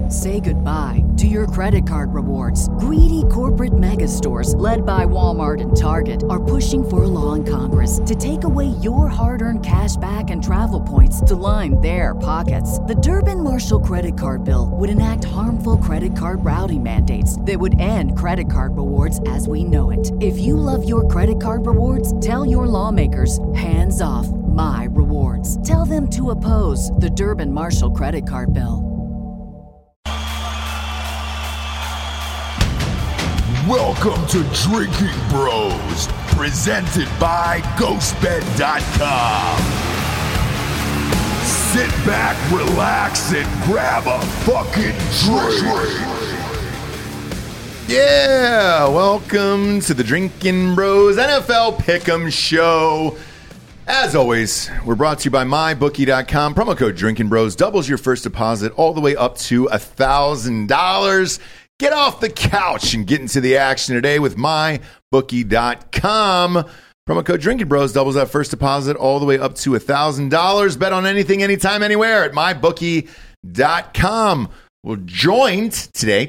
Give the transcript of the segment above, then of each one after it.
Say goodbye to your credit card rewards. Greedy corporate mega stores, led by Walmart and Target, are pushing for a law in Congress to take away your hard-earned cash back and travel points to line their pockets. The Durbin-Marshall credit card bill would enact harmful credit card routing mandates that would end credit card rewards as we know it. If you love your credit card rewards, tell your lawmakers, hands off my rewards. Tell them to oppose the Durbin-Marshall credit card bill. Welcome to Drinking Bros, presented by GhostBed.com. Sit back, relax, and grab a fucking drink. Yeah, welcome to the Drinking Bros NFL Pick'em Show. As always, we're brought to you by MyBookie.com. Promo code Drinking Bros doubles your first deposit all the way up to $1,000. Get off the couch and get into the action today with MyBookie.com. Promo code Drinking Bros doubles that first deposit all the way up to $1,000. Bet on anything, anytime, anywhere at MyBookie.com. We're joined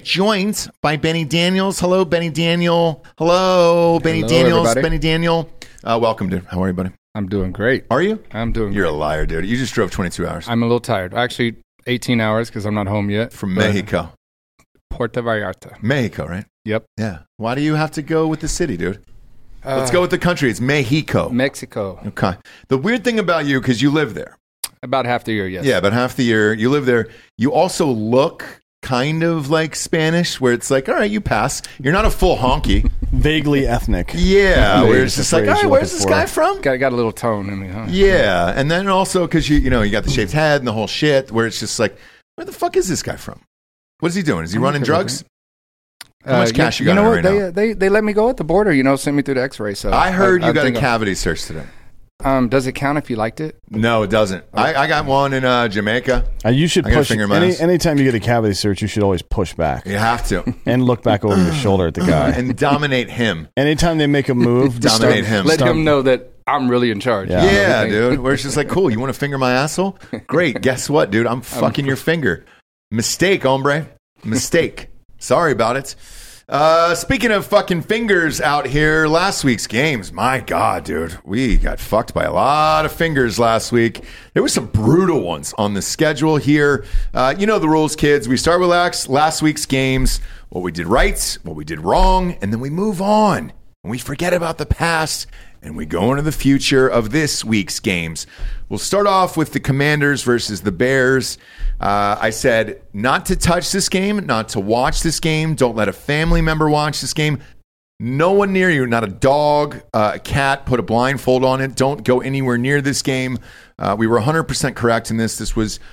by Benny Daniels. Hello, Benny Daniel. Hello, Benny Daniels. Everybody. Benny Daniel. Welcome, dude. How are you, buddy? I'm doing great. Are you? I'm doing You're great. a liar, dude. You just drove 22 hours. I'm a little tired. Actually, 18 hours because I'm not home yet. From Mexico. Puerto Vallarta. Mexico, right? Yep. Yeah. Why do you have to go with the city, dude? Let's go with the country. It's Mexico. Mexico. Okay. The weird thing about you, because you live there. About half the year, yes. Yeah, about half the year. You live there. You also look kind of like Spanish, where it's like, all right, you pass. You're not a full honky. Vaguely ethnic. Yeah, where it's just like, all right, you're where's looking this for. guy from? Got a little tone in me, huh? Yeah, and then also because you got the shaved head and the whole shit, where it's just like, where the fuck is this guy from? What is he doing? Is he running drugs? How much cash you got know on what? right now? They let me go at the border, send me through the x-ray. So I heard you got a think cavity search today. does it count if you liked it? No, it doesn't. I got one in Jamaica. You should I gotta push. finger my ass. Anytime you get a cavity search, you should always push back You have to. and look back over your shoulder at the guy. And dominate him. Anytime they make a move, just Dominate him. Let start- him know that I'm really in charge. Yeah. Yeah, dude. Where it's just like, cool, you want to finger my asshole? Great. Guess what, dude? I'm fucking your finger. Mistake, hombre. Mistake. Sorry about it. Speaking of fucking fingers out here, last week's games, my God, dude, we got fucked by a lot of fingers last week. There were some brutal ones on the schedule here. You know the rules, kids. We start with last week's games, what we did right, what we did wrong, and then we move on. And we forget about the past, and we go into the future of this week's games. We'll start off with the Commanders versus the Bears. I said not to touch this game, not to watch this game. Don't let a family member watch this game. No one near you, not a dog, a cat, put a blindfold on it. Don't go anywhere near this game. We were 100% correct in this. This was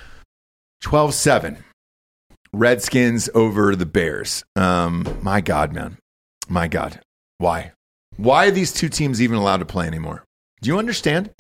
12-7. Redskins over the Bears. My God, man. My God. Why? Why are these two teams even allowed to play anymore? Do you understand?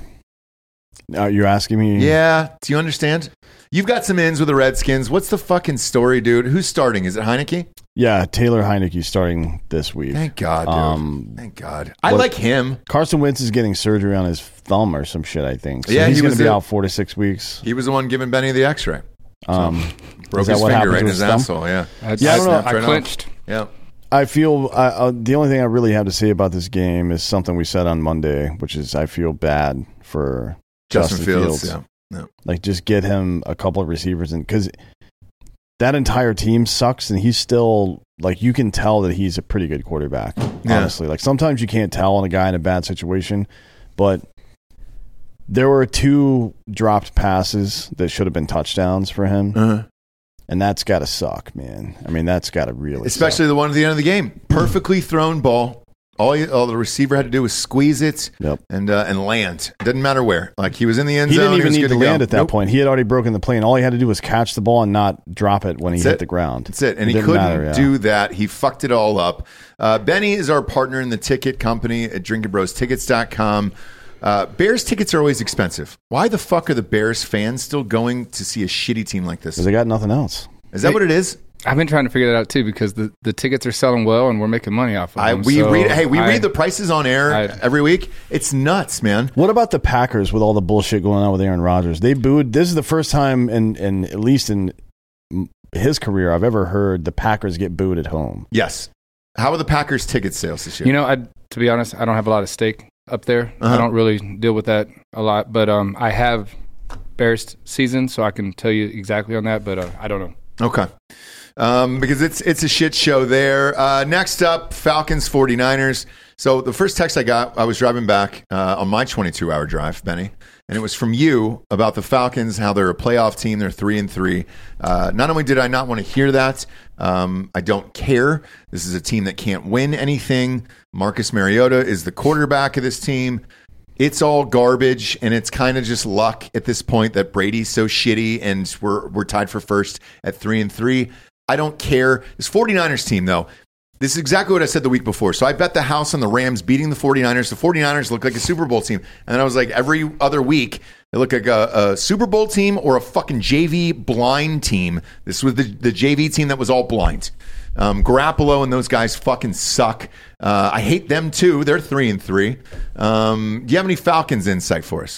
You're asking me? Yeah. Do you understand? You've got some ins with the Redskins. What's the fucking story, dude? Who's starting? Is it Heineke? Yeah, Taylor Heineke starting this week. Thank God, dude. Thank God. I like him. Carson Wentz is getting surgery on his thumb or some shit, I think. So Yeah, he's he going was to be the- out 4 to 6 weeks. He was the one giving Benny the X-ray. Broke Is that his what finger happens right in with his his thumb? asshole. Yeah. Yeah, I don't know. Snapped right I off. clinched. Yeah. I feel the only thing I really have to say about this game is something we said on Monday, which is I feel bad for Justin Justin Fields. Fields. Yeah. Like, just get him a couple of receivers, and because that entire team sucks, and he's still, like, you can tell that he's a pretty good quarterback. Yeah. Honestly, like, sometimes you can't tell on a guy in a bad situation, but there were 2 dropped passes that should have been touchdowns for him. Uh-huh. And that's got to suck, man. I mean, that's got to really Especially suck. the one at the end of the game. Perfectly thrown ball. All the receiver had to do was squeeze it and land. Didn't matter where. Like, he was in the end He zone. didn't even was need good to go. land at that Nope. point. He had already broken the plane. All he had to do was catch the ball and not drop it when he That's hit it. the ground. That's it. And he didn't couldn't matter, yeah. do that. He fucked it all up. Benny is our partner in the ticket company at drinkingbrostickets.com. Bears tickets are always expensive. Why the fuck are the Bears fans still going to see a shitty team like this? Because they got nothing else. Is that what it is? I've been trying to figure that out too because the tickets are selling well and we're making money off of them. We So read the prices on air every week. It's nuts, man. What about the Packers with all the bullshit going on with Aaron Rodgers? They booed. This is the first time in at least in his career I've ever heard the Packers get booed at home. Yes. How are the Packers ticket sales this year? You know, to be honest, I don't have a lot of stake up there. I don't really deal with that a lot, but I have Bears season, so I can tell you exactly on that, but I don't know. Okay. Because it's a shit show there. Next up, Falcons 49ers. So the first text I got, I was driving back on my 22-hour drive, Benny, and it was from you about the Falcons, how they're a playoff team, they're 3-3. Not only did I not want to hear that, I don't care. This is a team that can't win anything. Marcus Mariota is the quarterback of this team. It's all garbage, and it's kind of just luck at this point that Brady's so shitty, and we're tied for first at 3-3. I don't care. This 49ers team, though, this is exactly what I said the week before. So I bet the house on the Rams beating the 49ers. The 49ers look like a Super Bowl team. And then I was like, every other week, they look like a Super Bowl team or a fucking JV blind team. This was the JV team that was all blind. Garoppolo and those guys fucking suck. I hate them too. They're 3-3. Do you have any Falcons insight for us?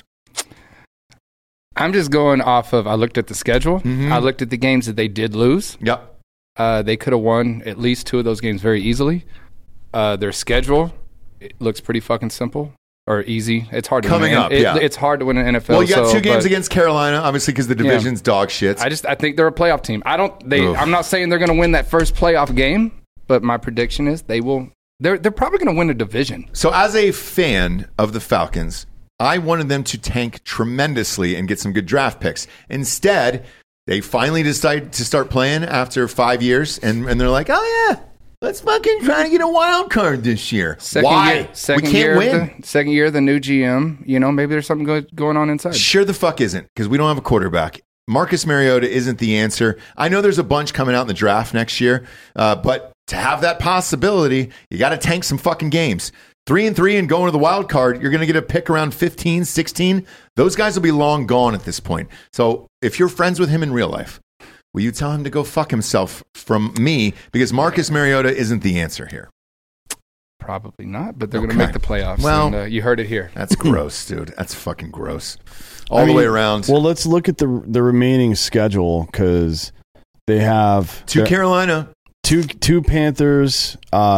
I'm just going off of, I looked at the schedule. Mm-hmm. I looked at the games that they did lose. Yep. They could have won at least 2 of those games very easily. Their schedule, it looks pretty fucking simple or easy. It's hard to Coming win. up, yeah. It's hard to win an NFL. Well, you got 2 games against Carolina, obviously, because the division's dog shit. I think they're a playoff team. I'm not saying they're going to win that first playoff game, but my prediction is they will. They're probably going to win a division. So as a fan of the Falcons, I wanted them to tank tremendously and get some good draft picks. Instead, they finally decide to start playing after 5 years, and they're like, oh, yeah, let's fucking try to get a wild card this year. Why? We can't win. Second year of the new GM. You know, maybe there's something good going on inside. Sure the fuck isn't, because we don't have a quarterback. Marcus Mariota isn't the answer. I know there's a bunch coming out in the draft next year, but to have that possibility, you got to tank some fucking games. 3-3 and going to the wild card, you're going to get a pick around 15, 16. Those guys will be long gone at this point. So if you're friends with him in real life, will you tell him to go fuck himself from me? Because Marcus Mariota isn't the answer here. Probably not, but they're going to make the playoffs. Well, and, you heard it here. That's gross, dude. That's fucking gross. All the way around. Well, let's look at the remaining schedule, because they have Carolina, two Panthers.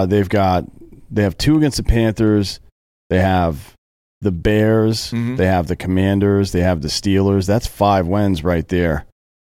They have 2 against the Panthers. They have the Bears. Mm-hmm. They have the Commanders. They have the Steelers. That's 5 wins right there.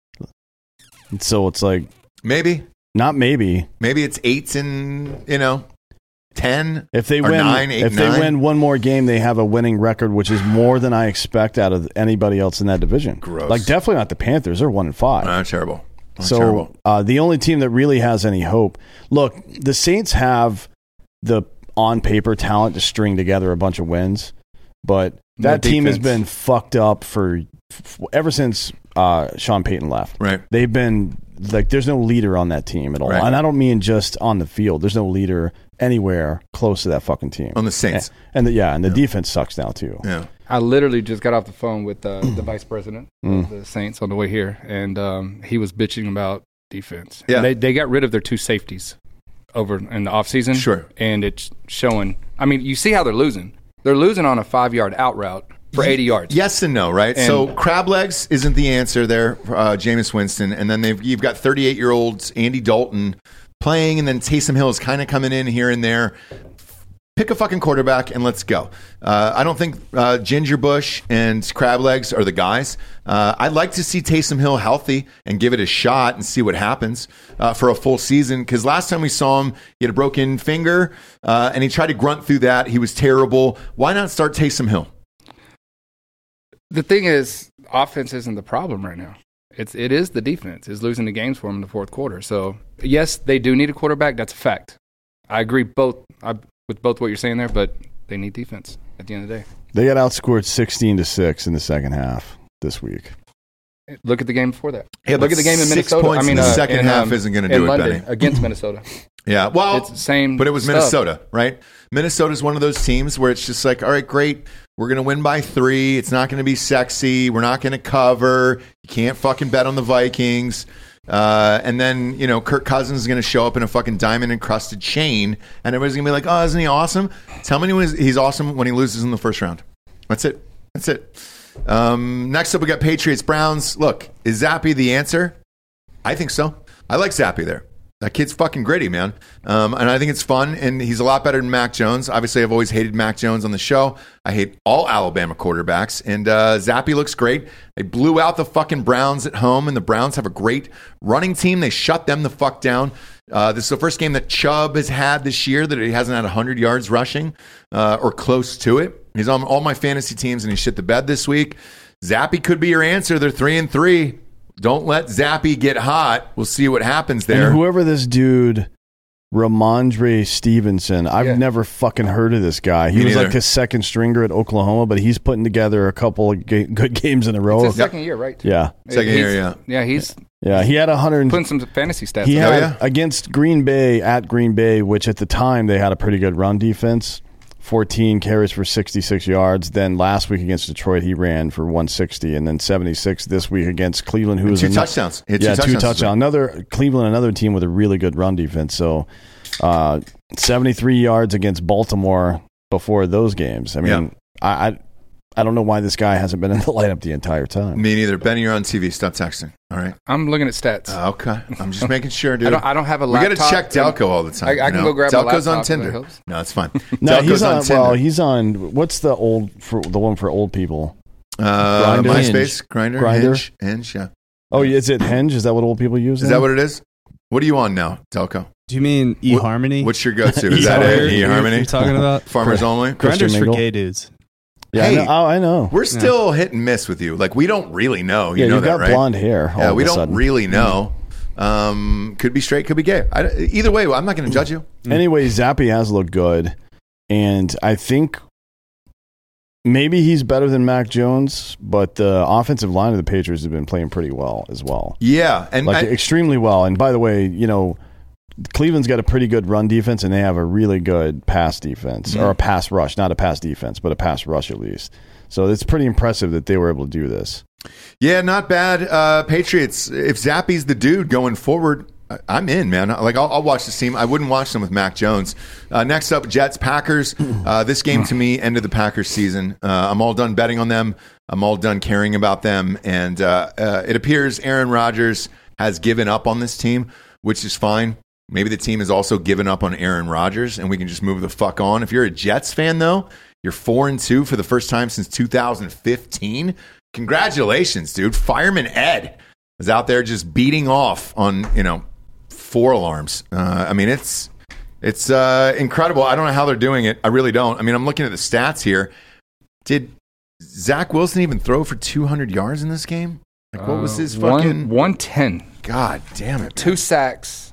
And so it's like maybe it's 8 and 10. If they win 9, 8, if 9. they win one more game, they have a winning record, which is more than I expect out of anybody else in that division. Gross. Like definitely not the Panthers. They're 1-5. Terrible. So the only team that really has any hope. Look, the Saints have the on paper talent to string together a bunch of wins, but that team has been fucked up for ever since Sean Payton left. Right. They've been like, there's no leader on that team at all. Right. And I don't mean just on the field. There's no leader anywhere close to that fucking team. On the Saints. And the defense sucks now too. Yeah. I literally just got off the phone with the vice president of the Saints on the way here, and he was bitching about defense. Yeah. They got rid of their 2 safeties over in the offseason. Sure. And it's showing. I mean, you see how they're losing. They're losing on a 5-yard out route for 80 yards. Yes and no, right? And so crab legs isn't the answer there, Jameis Winston. And then you've got 38-year-old Andy Dalton playing, and then Taysom Hill is kind of coming in here and there. Pick a fucking quarterback and let's go. I don't think Ginger Bush and Crab Legs are the guys. I'd like to see Taysom Hill healthy and give it a shot and see what happens for a full season. Because last time we saw him, he had a broken finger and he tried to grunt through that. He was terrible. Why not start Taysom Hill? The thing is, offense isn't the problem right now. It is the defense is losing the games for them in the fourth quarter. So yes, they do need a quarterback. That's a fact. I agree with both what you're saying there, but they need defense at the end of the day. They got outscored 16-6 in the second half this week. Look at the game before that. Yeah, look at the game in Minnesota. 6 points in the second half isn't going to do it, London, Benny. Against Minnesota. Yeah, well, it's the same. But it was stuff. Minnesota, right? Minnesota's one of those teams where it's just like, all right, great. We're going to win by 3. It's not going to be sexy. We're not going to cover. You can't fucking bet on the Vikings. And then, Kirk Cousins is going to show up in a fucking diamond-encrusted chain, and everybody's going to be like, oh, isn't he awesome? Tell me he's awesome when he loses in the first round. That's it. Next up, we got Patriots-Browns. Look, is Zappy the answer? I think so. I like Zappy there. That kid's fucking gritty, man. And I think it's fun, and he's a lot better than Mac Jones. Obviously, I've always hated Mac Jones on the show. I hate all Alabama quarterbacks, and Zappy looks great. They blew out the fucking Browns at home, and the Browns have a great running team. They shut them the fuck down. This is the first game that Chubb has had this year that he hasn't had 100 yards rushing or close to it. He's on all my fantasy teams, and he shit the bed this week. Zappy could be your answer. They're 3-3. Don't let Zappy get hot. We'll see what happens there. And whoever this dude, Ramondre Stevenson, I've never fucking heard of this guy. He was like a second stringer at Oklahoma, but he's putting together a couple of good games in a row. It's his second year, right? Yeah. Second year, yeah. Yeah, he's he had 100. putting some fantasy stats. He up. had against Green Bay, at Green Bay, which at the time they had a pretty good run defense. 14 carries for 66 yards. Then last week against Detroit, he ran for 160, and then 76 this week against Cleveland, who was two touchdowns. Two touchdowns. Another team with a really good run defense. So 73 yards against Baltimore before those games. I mean, I don't know why this guy hasn't been in the lineup the entire time. Me neither. Benny, you're on TV. Stop texting. All right. I'm looking at stats. Okay. I'm just making sure, dude. I don't have a laptop. We got to check Delco all the time. I can go grab my laptop. Delco's on Tinder. No, it's fine. No, Delco's on Tinder. Well, he's on. What's the one for old people? Grindr? MySpace, Grindr, Hinge, yeah. Oh, is it Hinge? Is that what old people use? Is that what it is? What are you on now, Delco? Do you mean eHarmony? What's your go-to? Is that it? eHarmony? You're talking about Farmers Only? Grindr's for gay dudes. Yeah, hey, I know. We're still hit and miss with you. Like, we don't really know. You know you've that, got right? blonde hair. Yeah, we don't really know. Could be straight, could be gay. Either way, I'm not going to judge you. Anyway, Zappy has looked good, and I think maybe he's better than Mac Jones, but the offensive line of the Patriots have been playing pretty well as well. Yeah, and extremely well. And by the way, Cleveland's got a pretty good run defense, and they have a really good pass defense, or a pass rush, not a pass defense, but a pass rush at least. So it's pretty impressive that they were able to do this. Yeah, not bad. Patriots, if Zappy's the dude going forward, I'm in, man. Like, I'll watch this team. I wouldn't watch them with Mac Jones. Next up, Jets, Packers. This game, to me, ended the Packers season. I'm all done betting on them. I'm all done caring about them. And it appears Aaron Rodgers has given up on this team, which is fine. Maybe the team has also given up on Aaron Rodgers, and we can just move the fuck on. If you're a Jets fan, though, you're 4-2 for the first time since 2015. Congratulations, dude. Fireman Ed is out there just beating off on, 4 alarms. I mean, it's incredible. I don't know how they're doing it. I really don't. I mean, I'm looking at the stats here. Did Zach Wilson even throw for 200 yards in this game? Like, what was his fucking 110? God damn it! 2 sacks.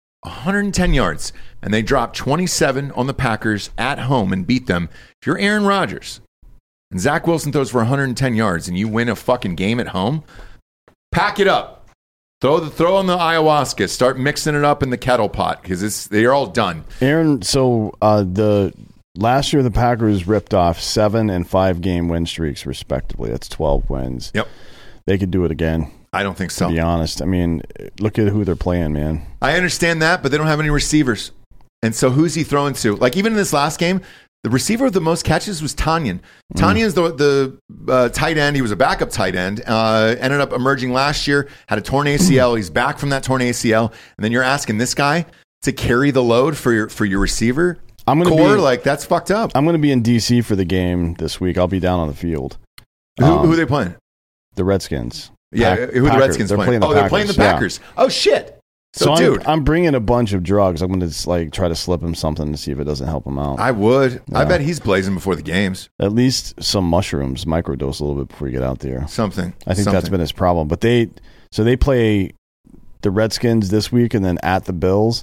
110 yards, and they dropped 27 on the Packers at home and beat them. If you're Aaron Rodgers and Zach Wilson throws for 110 yards and you win a fucking game at home, pack it up. Throw on the ayahuasca. Start mixing it up in the kettle pot because they're all done. Aaron, so the last year the Packers ripped off 7 and 5 game win streaks respectively. That's 12 wins. Yep. They could do it again. I don't think so. To be honest. I mean, look at who they're playing, man. I understand that, but they don't have any receivers. And so who's he throwing to? Like, even in this last game, the receiver with the most catches was Tanyan. Tanyan's the tight end. He was a backup tight end. Ended up emerging last year, had a torn ACL. He's back from that torn ACL. And then you're asking this guy to carry the load for your receiver? That's fucked up. I'm going to be in D.C. for the game this week. I'll be down on the field. Who are they playing? The Redskins. Who are the Redskins playing? They're playing the Packers. Yeah. Oh, shit. So dude. I'm bringing a bunch of drugs. I'm going to try to slip him something to see if it doesn't help him out. I would. Yeah. I bet he's blazing before the games. At least some mushrooms, microdose a little bit before you get out there. Something. I think that's been his problem. But they play the Redskins this week and then at the Bills.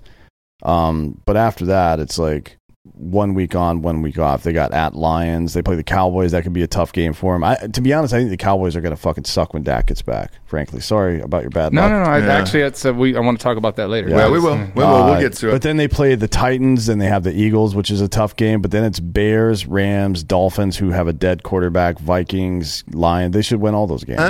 But after that, it's like 1 week on, 1 week off. They got at Lions. They play the Cowboys. That could be a tough game for them. To be honest, I think the Cowboys are going to fucking suck when Dak gets back, frankly. Sorry about your bad luck. No. Actually, I want to talk about that later. Yeah, we will. We'll get to it. But then they play the Titans, and they have the Eagles, which is a tough game. But then it's Bears, Rams, Dolphins, who have a dead quarterback, Vikings, Lions. They should win all those games.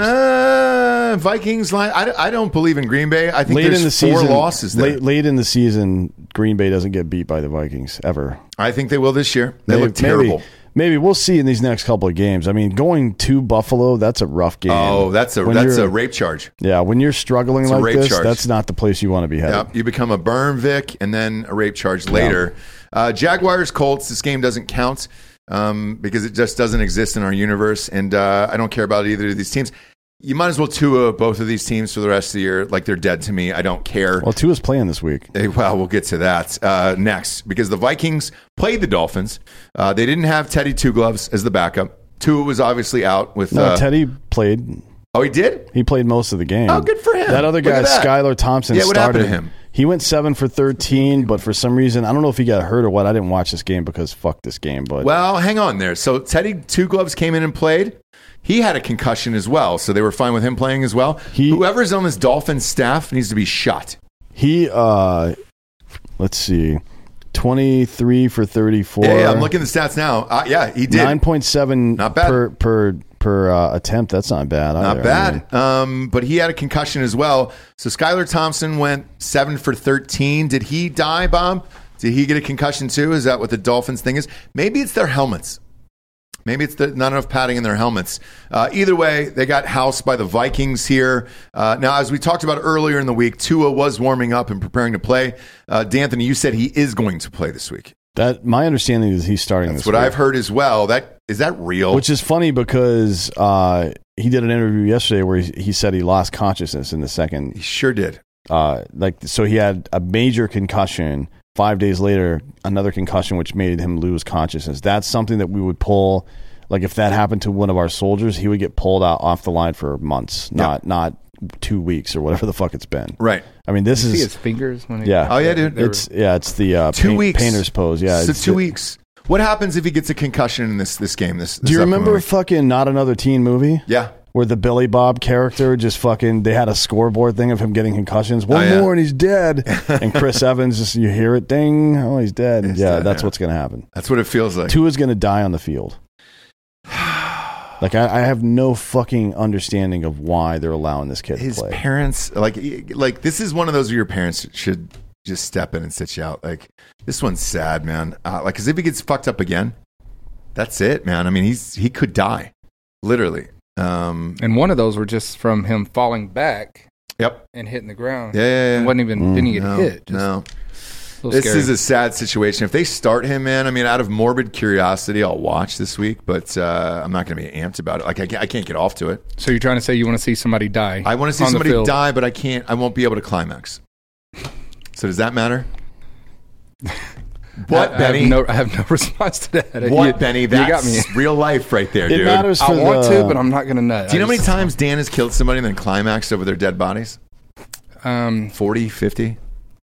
Vikings, I don't believe in Green Bay. I think late there's in the season, 4 losses there. Late in the season, Green Bay doesn't get beat by the Vikings, ever. I think they will this year. They look terrible. maybe we'll see in these next couple of games. I mean, going to Buffalo, that's a rough game. Oh, that's a rape charge. Yeah, when you're struggling like this, that's not the place you want to be headed. Yep, you become a burn Vic and then a rape charge later. Jaguars, Colts, this game doesn't count because it just doesn't exist in our universe, and I don't care about either of these teams. You might as well Tua both of these teams for the rest of the year. Like, they're dead to me. I don't care. Well, Tua's playing this week. Well, we'll get to that next, because the Vikings played the Dolphins. They didn't have Teddy Two Gloves as the backup. Tua was obviously out with... No, Teddy played. Oh, he did? He played most of the game. Oh, good for him. That other guy, Skylar Thompson, what happened to him? He went 7 for 13, but for some reason, I don't know if he got hurt or what. I didn't watch this game because fuck this game. But well, hang on there. So Teddy Two Gloves came in and played. He had a concussion as well, so they were fine with him playing as well. Whoever's on this Dolphins staff needs to be shot. He, let's see, 23 for 34. Yeah, I'm looking at the stats now. Yeah, he did. 9.7 not bad. per attempt. That's not bad either. Not bad. But he had a concussion as well. So Skylar Thompson went 7 for 13. Did he die, Bob? Did he get a concussion too? Is that what the Dolphins thing is? Maybe it's their helmets. Maybe it's not enough padding in their helmets. Either way, they got housed by the Vikings here. Now, as we talked about earlier in the week, Tua was warming up and preparing to play. D'Anthony, you said he is going to play this week. That my understanding is he's starting this week. That's what I've heard as well. Is that real? Which is funny because he did an interview yesterday where he said he lost consciousness in the second. He sure did. So he had a major concussion. 5 days later, another concussion, which made him lose consciousness. That's something that we would pull. Like, if that happened to one of our soldiers, he would get pulled out off the line for months, not 2 weeks or whatever the fuck it's been. Right. I mean, this is see his fingers when he, yeah. Oh yeah, dude. It's the 2 weeks painter's pose. Yeah, so 2 weeks. What happens if he gets a concussion in this game? This do you remember fucking Not Another Teen movie? Yeah. Where the Billy Bob character just fucking, they had a scoreboard thing of him getting concussions. One more and he's dead. And Chris Evans, just you hear it, ding, oh, he's dead. He's dead, that's what's going to happen. That's what it feels like. Tua's going to die on the field. Like, I have no fucking understanding of why they're allowing this kid to play. His parents, like this is one of those where your parents should just step in and sit you out. Like, this one's sad, man. Because if he gets fucked up again, that's it, man. I mean, he could die, literally. And one of those were just from him falling back. Yep. And hitting the ground. Yeah. It wasn't even, didn't get hit. No. This is a sad situation. If they start him, man, I mean, out of morbid curiosity, I'll watch this week, but I'm not going to be amped about it. Like, I can't get off to it. So you're trying to say you want to see somebody die? I want to see somebody die, but I won't be able to climax. So does that matter? What, Benny? I have no response to that. What, Benny? That's you got me. Real life right there, dude. It matters for I want to, but I'm not going to nut. Do you know how many times Dan has killed somebody and then climaxed over their dead bodies? 40, 50?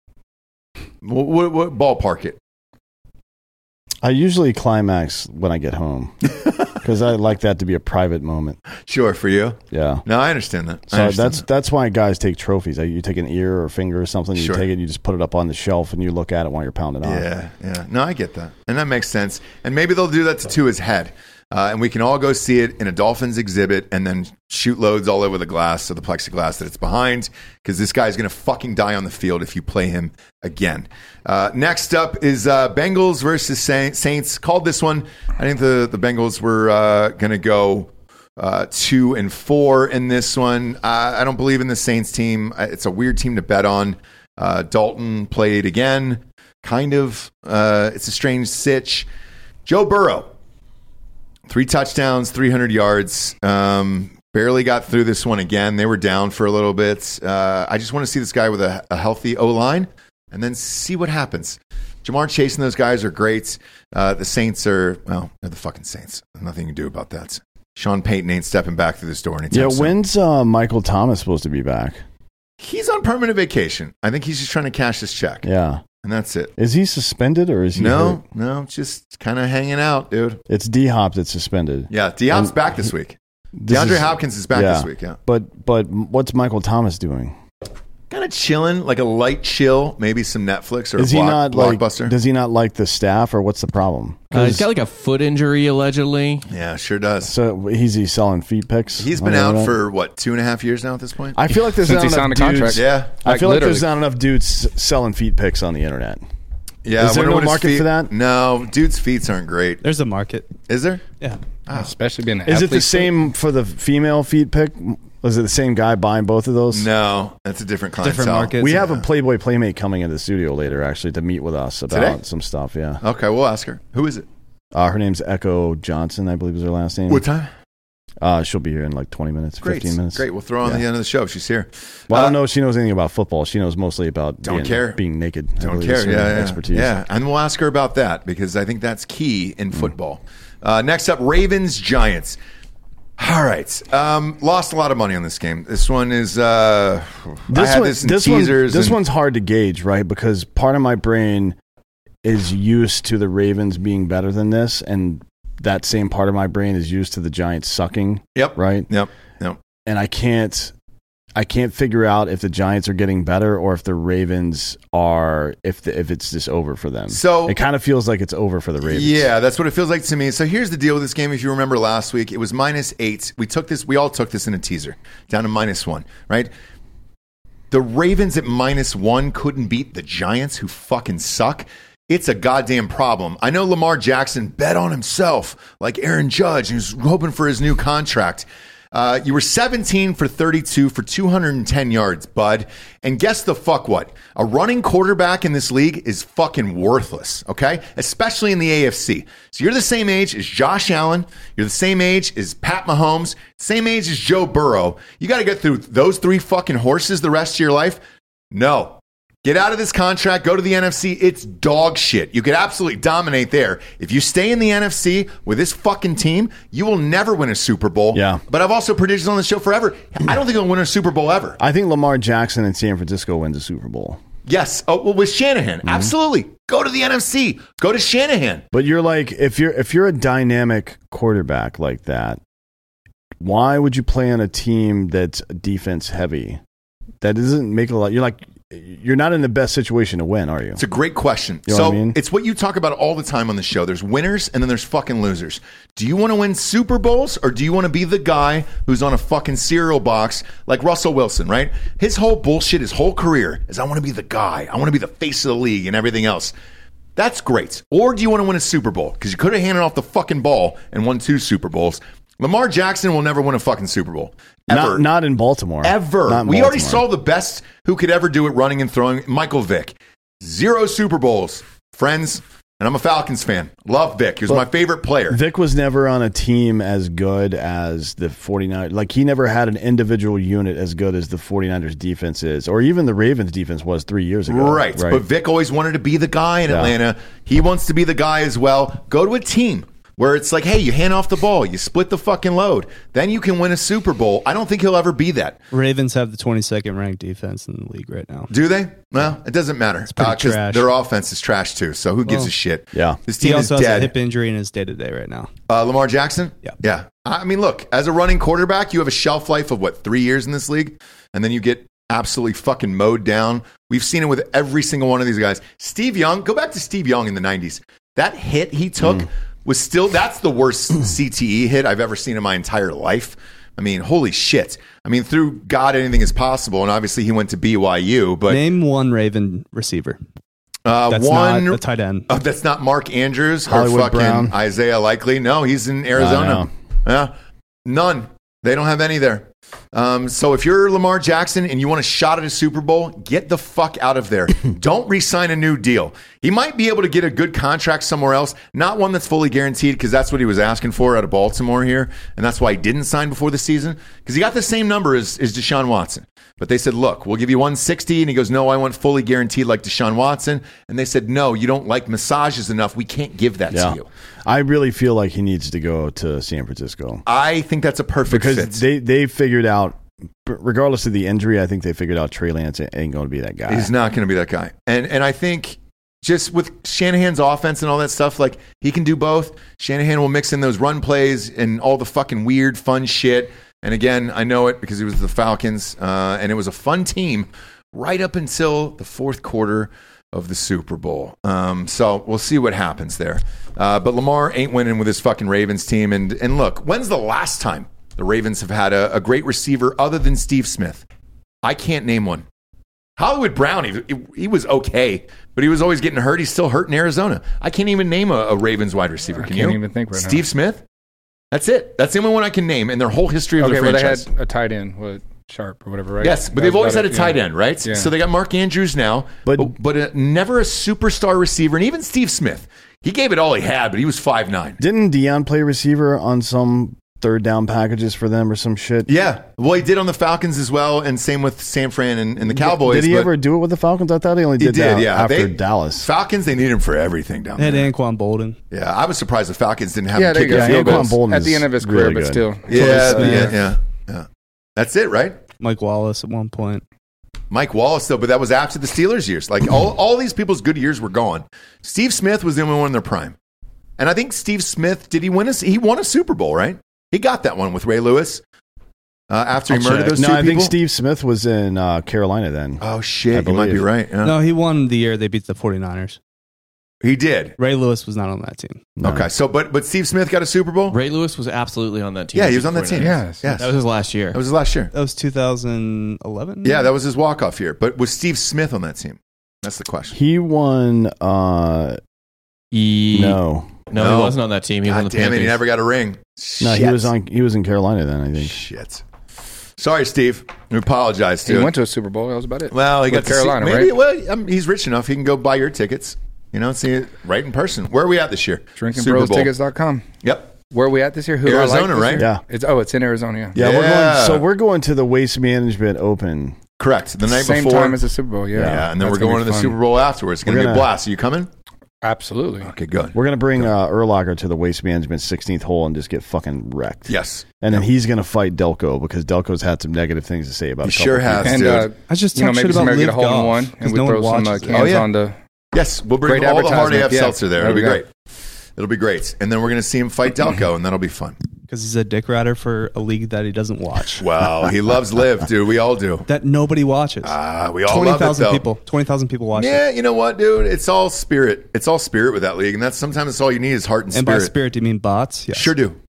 What ballpark it? I usually climax when I get home because I like that to be a private moment. Sure, for you. Yeah. No, I understand that. So that's why guys take trophies. You take an ear or finger or something, you take it, you just put it up on the shelf, and you look at it while you're pounding off. Yeah. No, I get that, and that makes sense. And maybe they'll do that to his head. And we can all go see it in a Dolphins exhibit and then shoot loads all over the glass or the plexiglass that it's behind, because this guy's going to fucking die on the field if you play him again. Next up is Bengals versus Saints. Called this one. I think the Bengals were going to go 2-4 in this one. I don't believe in the Saints team. It's a weird team to bet on. Dalton played again. Kind of. It's a strange sitch. Joe Burrow. 3 touchdowns, 300 yards. Barely got through this one again. They were down for a little bit. I just want to see this guy with a healthy O-line and then see what happens. Jamar Chase and those guys are great. The Saints they're the fucking Saints. Nothing you can do about that. Sean Payton ain't stepping back through this door anytime soon. When's Michael Thomas supposed to be back? He's on permanent vacation. I think he's just trying to cash this check. Yeah. And that's it. Is he suspended or is he hurt? No, just kind of hanging out, dude. It's D-Hop that's suspended. Yeah, D-Hop's back this week. DeAndre Hopkins is back this week, yeah. But what's Michael Thomas doing? Kind of chilling, like a light chill, maybe some Netflix or is he not Blockbuster. Does he not like the staff, or what's the problem? He's got like a foot injury, allegedly. Yeah, sure does. So he's selling feet pics? He's been out for, 2.5 years now at this point? I feel like there's not enough dudes. Yeah. I feel like there's not enough dudes selling feet pics on the internet. Yeah, Is there I wonder no what his market feet- for that? No, dude's feet aren't great. There's a market. Is there? Yeah. Especially being an Is it the athlete. same for the female feet pick? Was it the same guy buying both of those? No, that's a different clientele. Different market. We have a Playboy Playmate coming into the studio later, actually, to meet with us about Today? some stuff. Yeah. Okay, we'll ask her. Who is it? Her name's Echo Johnson, I believe is her last name. What time? She'll be here in like 20 minutes, Great. 15 minutes. Great. We'll throw her on Yeah. the end of the show if she's here. Well, I don't know if she knows anything about football. She knows mostly about being naked. I Don't believe care. is her Yeah. expertise. Yeah. And we'll ask her about that because I think that's key in football. Next up, Ravens Giants. All right. Lost a lot of money on this game. This one is. I had this in teasers. This and- one's hard to gauge, right? Because part of my brain is used to the Ravens being better than this, and that same part of my brain is used to the Giants sucking. Yep. Right. Yep. And I can't figure out if the Giants are getting better or if the Ravens are if it's just over for them. So it kind of feels like it's over for the Ravens. Yeah, that's what it feels like to me. So here's the deal with this game. If you remember last week, it was -8. We all took this in a teaser down to -1, right? The Ravens at -1 couldn't beat the Giants, who fucking suck. It's a goddamn problem. I know Lamar Jackson bet on himself like Aaron Judge. He was hoping for his new contract. You were 17 for 32 for 210 yards, bud. And guess the fuck what? A running quarterback in this league is fucking worthless, okay? Especially in the AFC. So you're the same age as Josh Allen. You're the same age as Pat Mahomes. Same age as Joe Burrow. You got to get through those three fucking horses the rest of your life? No. Get out of this contract, go to the NFC. It's dog shit. You could absolutely dominate there. If you stay in the NFC with this fucking team, you will never win a Super Bowl. Yeah. But I've also predicted on the show forever, I don't think he'll win a Super Bowl ever. I think Lamar Jackson in San Francisco wins a Super Bowl. Yes. Oh, well, with Shanahan. Absolutely. Go to the NFC. Go to Shanahan. But you're like, if you're a dynamic quarterback like that, why would you play on a team that's defense heavy? That doesn't make a lot. You're not in the best situation to win, are you? It's a great question. You know So what I mean? it's what you talk about all the time on the show. There's winners and then there's fucking losers. Do you want to win Super Bowls or do you want to be the guy who's on a fucking cereal box like Russell Wilson, right? His whole bullshit, his whole career is I want to be the guy. I want to be the face of the league and everything else. That's great. Or do you want to win a Super Bowl? Because you could have handed off the fucking ball and won 2 Super Bowls. Lamar Jackson will never win a fucking Super Bowl. Ever. Not in Baltimore. Ever. Not in We already Baltimore. saw the best who could ever do it running and throwing. Michael Vick. 0 Super Bowls. Friends, and I'm a Falcons fan. Love Vick. He was my favorite player. Vic was never on a team as good as the 49ers. Like, he never had an individual unit as good as the 49ers defense is, or even the Ravens defense was 3 years ago. Right. But Vick always wanted to be the guy in Atlanta. He wants to be the guy as well. Go to a team where it's like, hey, you hand off the ball, you split the fucking load, then you can win a Super Bowl. I don't think he'll ever be that. Ravens have the 22nd ranked defense in the league right now. Do they? Well, it doesn't matter. pretty trash. Their offense is trash too, so who gives a shit? Yeah. This He team is also has a dead. hip injury in his day-to-day right now. Lamar Jackson? Yeah. Yeah. I mean, look, as a running quarterback, you have a shelf life of, 3 years in this league? And then you get absolutely fucking mowed down. We've seen it with every single one of these guys. Steve Young, go back to Steve Young in the 90s. That hit he took was still, that's the worst CTE hit I've ever seen in my entire life. I mean, holy shit. I mean, through God, anything is possible. And obviously he went to BYU, but Name one Raven receiver. That's one not a tight end. that's not Mark Andrews or Hollywood fucking Brown. Isaiah Likely. No, he's in Arizona. Yeah, none. They don't have any there. So if you're Lamar Jackson and you want a shot at a Super Bowl, get the fuck out of there. Don't re-sign a new deal. He might be able to get a good contract somewhere else, not one that's fully guaranteed, because that's what he was asking for out of Baltimore here, and that's why he didn't sign before the season, because he got the same number as Deshaun Watson. But they said, look, we'll give you 160, and he goes, no, I want fully guaranteed like Deshaun Watson. And they said, no, you don't like massages enough. We can't give that to you. I really feel like he needs to go to San Francisco. I think that's a perfect Because fit. they figured out, regardless of the injury, I think they figured out Trey Lance ain't going to be that guy. He's not going to be that guy. And I think just with Shanahan's offense and all that stuff, like, he can do both. Shanahan will mix in those run plays and all the fucking weird, fun shit. And again, I know it because he was the Falcons, and it was a fun team right up until the fourth quarter of the Super Bowl. So we'll see what happens there. But Lamar ain't winning with his fucking Ravens team. And look, when's the last time the Ravens have had a great receiver other than Steve Smith? I can't name one. Hollywood Brown, he was okay, but he was always getting hurt. He's still hurt in Arizona. I can't even name a Ravens wide receiver. Can you? I can't even think right now. Steve Smith? That's it. That's the only one I can name in their whole history of the franchise. They had a tight end, what, Sharp or whatever, right? Yes, but they've always had a tight end, right? Yeah. So they got Mark Andrews now, but never a superstar receiver. And even Steve Smith, he gave it all he had, but he was 5'9". Didn't Deion play receiver on some third down packages for them or some shit? Yeah. Well, he did on the Falcons as well, and same with San Fran and the Cowboys. Did he ever do it with the Falcons? I thought he only did that after Dallas. Falcons, they need him for everything down there. there. They had Anquan Bolden. Yeah, I was surprised the Falcons didn't have him there kick you go. field goals. Anquan Bolden at the end of his career, really but good. still. Yeah. That's it, right? Mike Wallace at one point. Mike Wallace, though, but that was after the Steelers years. Like, all these people's good years were gone. Steve Smith was the only one in their prime. And I think Steve Smith, he won a Super Bowl, right? He got that one with Ray Lewis after he murdered those two people. I think Steve Smith was in Carolina then. Oh, shit. You might be right. Yeah. No, he won the year they beat the 49ers. He did. Ray Lewis was not on that team. No. Okay, so but Steve Smith got a Super Bowl? Ray Lewis was absolutely on that team. Yeah, he was on that team. Yes. Yes. That was his last year. That was his last year. That was 2011? Yeah, that was his walk-off year. But was Steve Smith on that team? That's the question. He won. No, he wasn't on that team. He was on the damn Panthers. it, he never got a ring. no, Shit. he was in Carolina then. I think. Shit. Sorry, Steve. We apologize, He dude. went to a Super Bowl. That was about it. Well, he With got to Carolina, see, maybe, right? Well, he's rich enough. He can go buy your tickets. See it right in person. Where are we at this year? DrinkingBrosTickets.com. Yep. Where are we at this year? Who do I like Arizona, this right? year? Yeah. It's in Arizona, Yeah, we're going to the Waste Management Open. Correct. The night Same before. time as the Super Bowl, yeah. And then That's we're gonna going to be the fun. Super Bowl afterwards. It's going to be a blast. Are you coming? Absolutely. Okay, good. We're gonna bring Urlacher to the Waste Management 16th hole and just get fucking wrecked. Yes. And then he's gonna fight Delco because Delco's had some negative things to say about. He a couple sure people. has, And dude. I just maybe talk shit about somebody Live get a hole in Golf, one, 'cause and we no throw one some watches it. cans Oh, yeah. on the. Yes, we'll bring Great all the Hard advertisement. AF Yeah. seltzer there. There It'll be we go. great. It'll be great. And then we're going to see him fight Delco, and that'll be fun. Because he's a dick rider for a league that he doesn't watch. Wow, he loves Live, dude. We all do. That nobody watches. We all love it, 20,000 though. people. 20,000 people watch it. Yeah, you know what, dude? It's all spirit. It's all spirit with that league, and sometimes that's all you need is heart and And spirit. by spirit, do you mean bots? Yes. Sure do.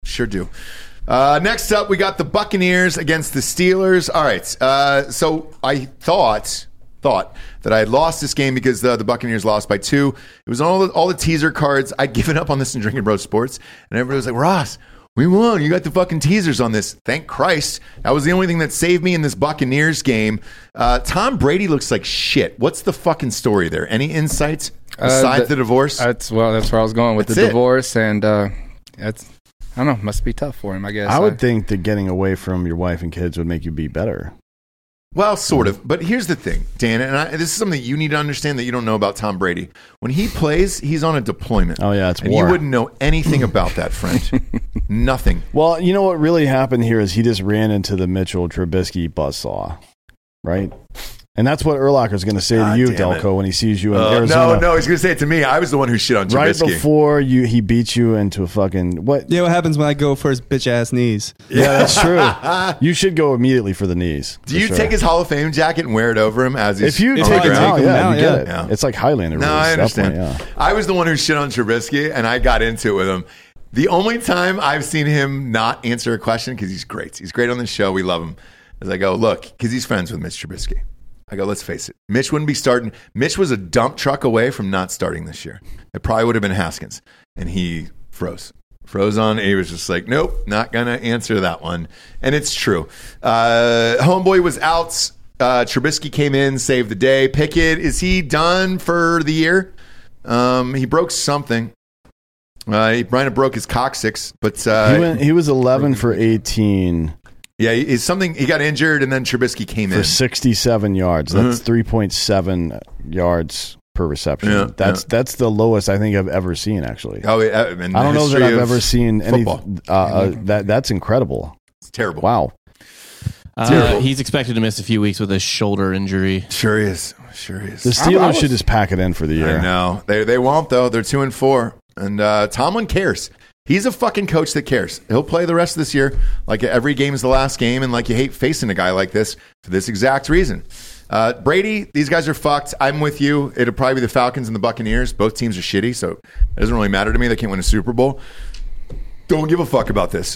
Next up, we got the Buccaneers against the Steelers. All right. So I thought that I had lost this game because the Buccaneers lost by 2. It was on all the teaser cards. I'd given up on this in Drinking Bro Sports, and everybody was like, Ross, we won. You got the fucking teasers on this. Thank Christ. That was the only thing that saved me in this Buccaneers game. Tom Brady looks like shit. What's the fucking story there? Any insights besides the divorce? That's where I was going with That's the it. divorce, and that's, I don't know, must be tough for him, I guess. I would think that getting away from your wife and kids would make you be better. Well, sort of. But here's the thing, Dan, and this is something that you need to understand that you don't know about Tom Brady. When he plays, he's on a deployment. Oh, yeah, it's and war. you wouldn't know anything about that, friend. Nothing. Well, you know what really happened here is he just ran into the Mitchell Trubisky buzzsaw, right? And that's what Urlacher's going to say to you, damn it. Delco, when he sees you in Arizona. No, he's going to say it to me. I was the one who shit on Trubisky. Right before he beat you into a fucking what? Yeah, what happens when I go for his bitch ass knees? Yeah, that's true. You should go immediately for the knees. Do you take his Hall of Fame jacket and wear it over him as he's If you on take the him ground? out, Take him out, you get yeah. it. Yeah. It's like Highlander. No, rules I at that understand. point, yeah. I was the one who shit on Trubisky, and I got into it with him. The only time I've seen him not answer a question, because he's great. He's great on the show. We love him. As I go, look, because he's friends with Mitch Trubisky. I go, let's face it. Mitch wouldn't be starting. Mitch was a dump truck away from not starting this year. It probably would have been Haskins. And he froze on. He was just like, nope, not going to answer that one. And it's true. Homeboy was out. Trubisky came in, saved the day. Pickett, is he done for the year? He broke something. He might have broke his coccyx, but He was 11 for 18 yeah, it's something. He got injured, and then Trubisky came for in. 67 yards. That's 3.7 yards per reception. Yeah, that's the lowest I think I've ever seen. Actually, Oh, I I don't know that I've ever seen any. football. That's incredible. It's terrible. Wow. Terrible. He's expected to miss a few weeks with a shoulder injury. Sure is. The Steelers should just pack it in for the year. I know they won't though. They're 2-4, and Tomlin cares. He's a fucking coach that cares. He'll play the rest of this year like every game is the last game, and like you hate facing a guy like this for this exact reason. Brady, these guys are fucked. I'm with you. It'll probably be the Falcons and the Buccaneers. Both teams are shitty, so it doesn't really matter to me. They can't win a Super Bowl. Don't give a fuck about this.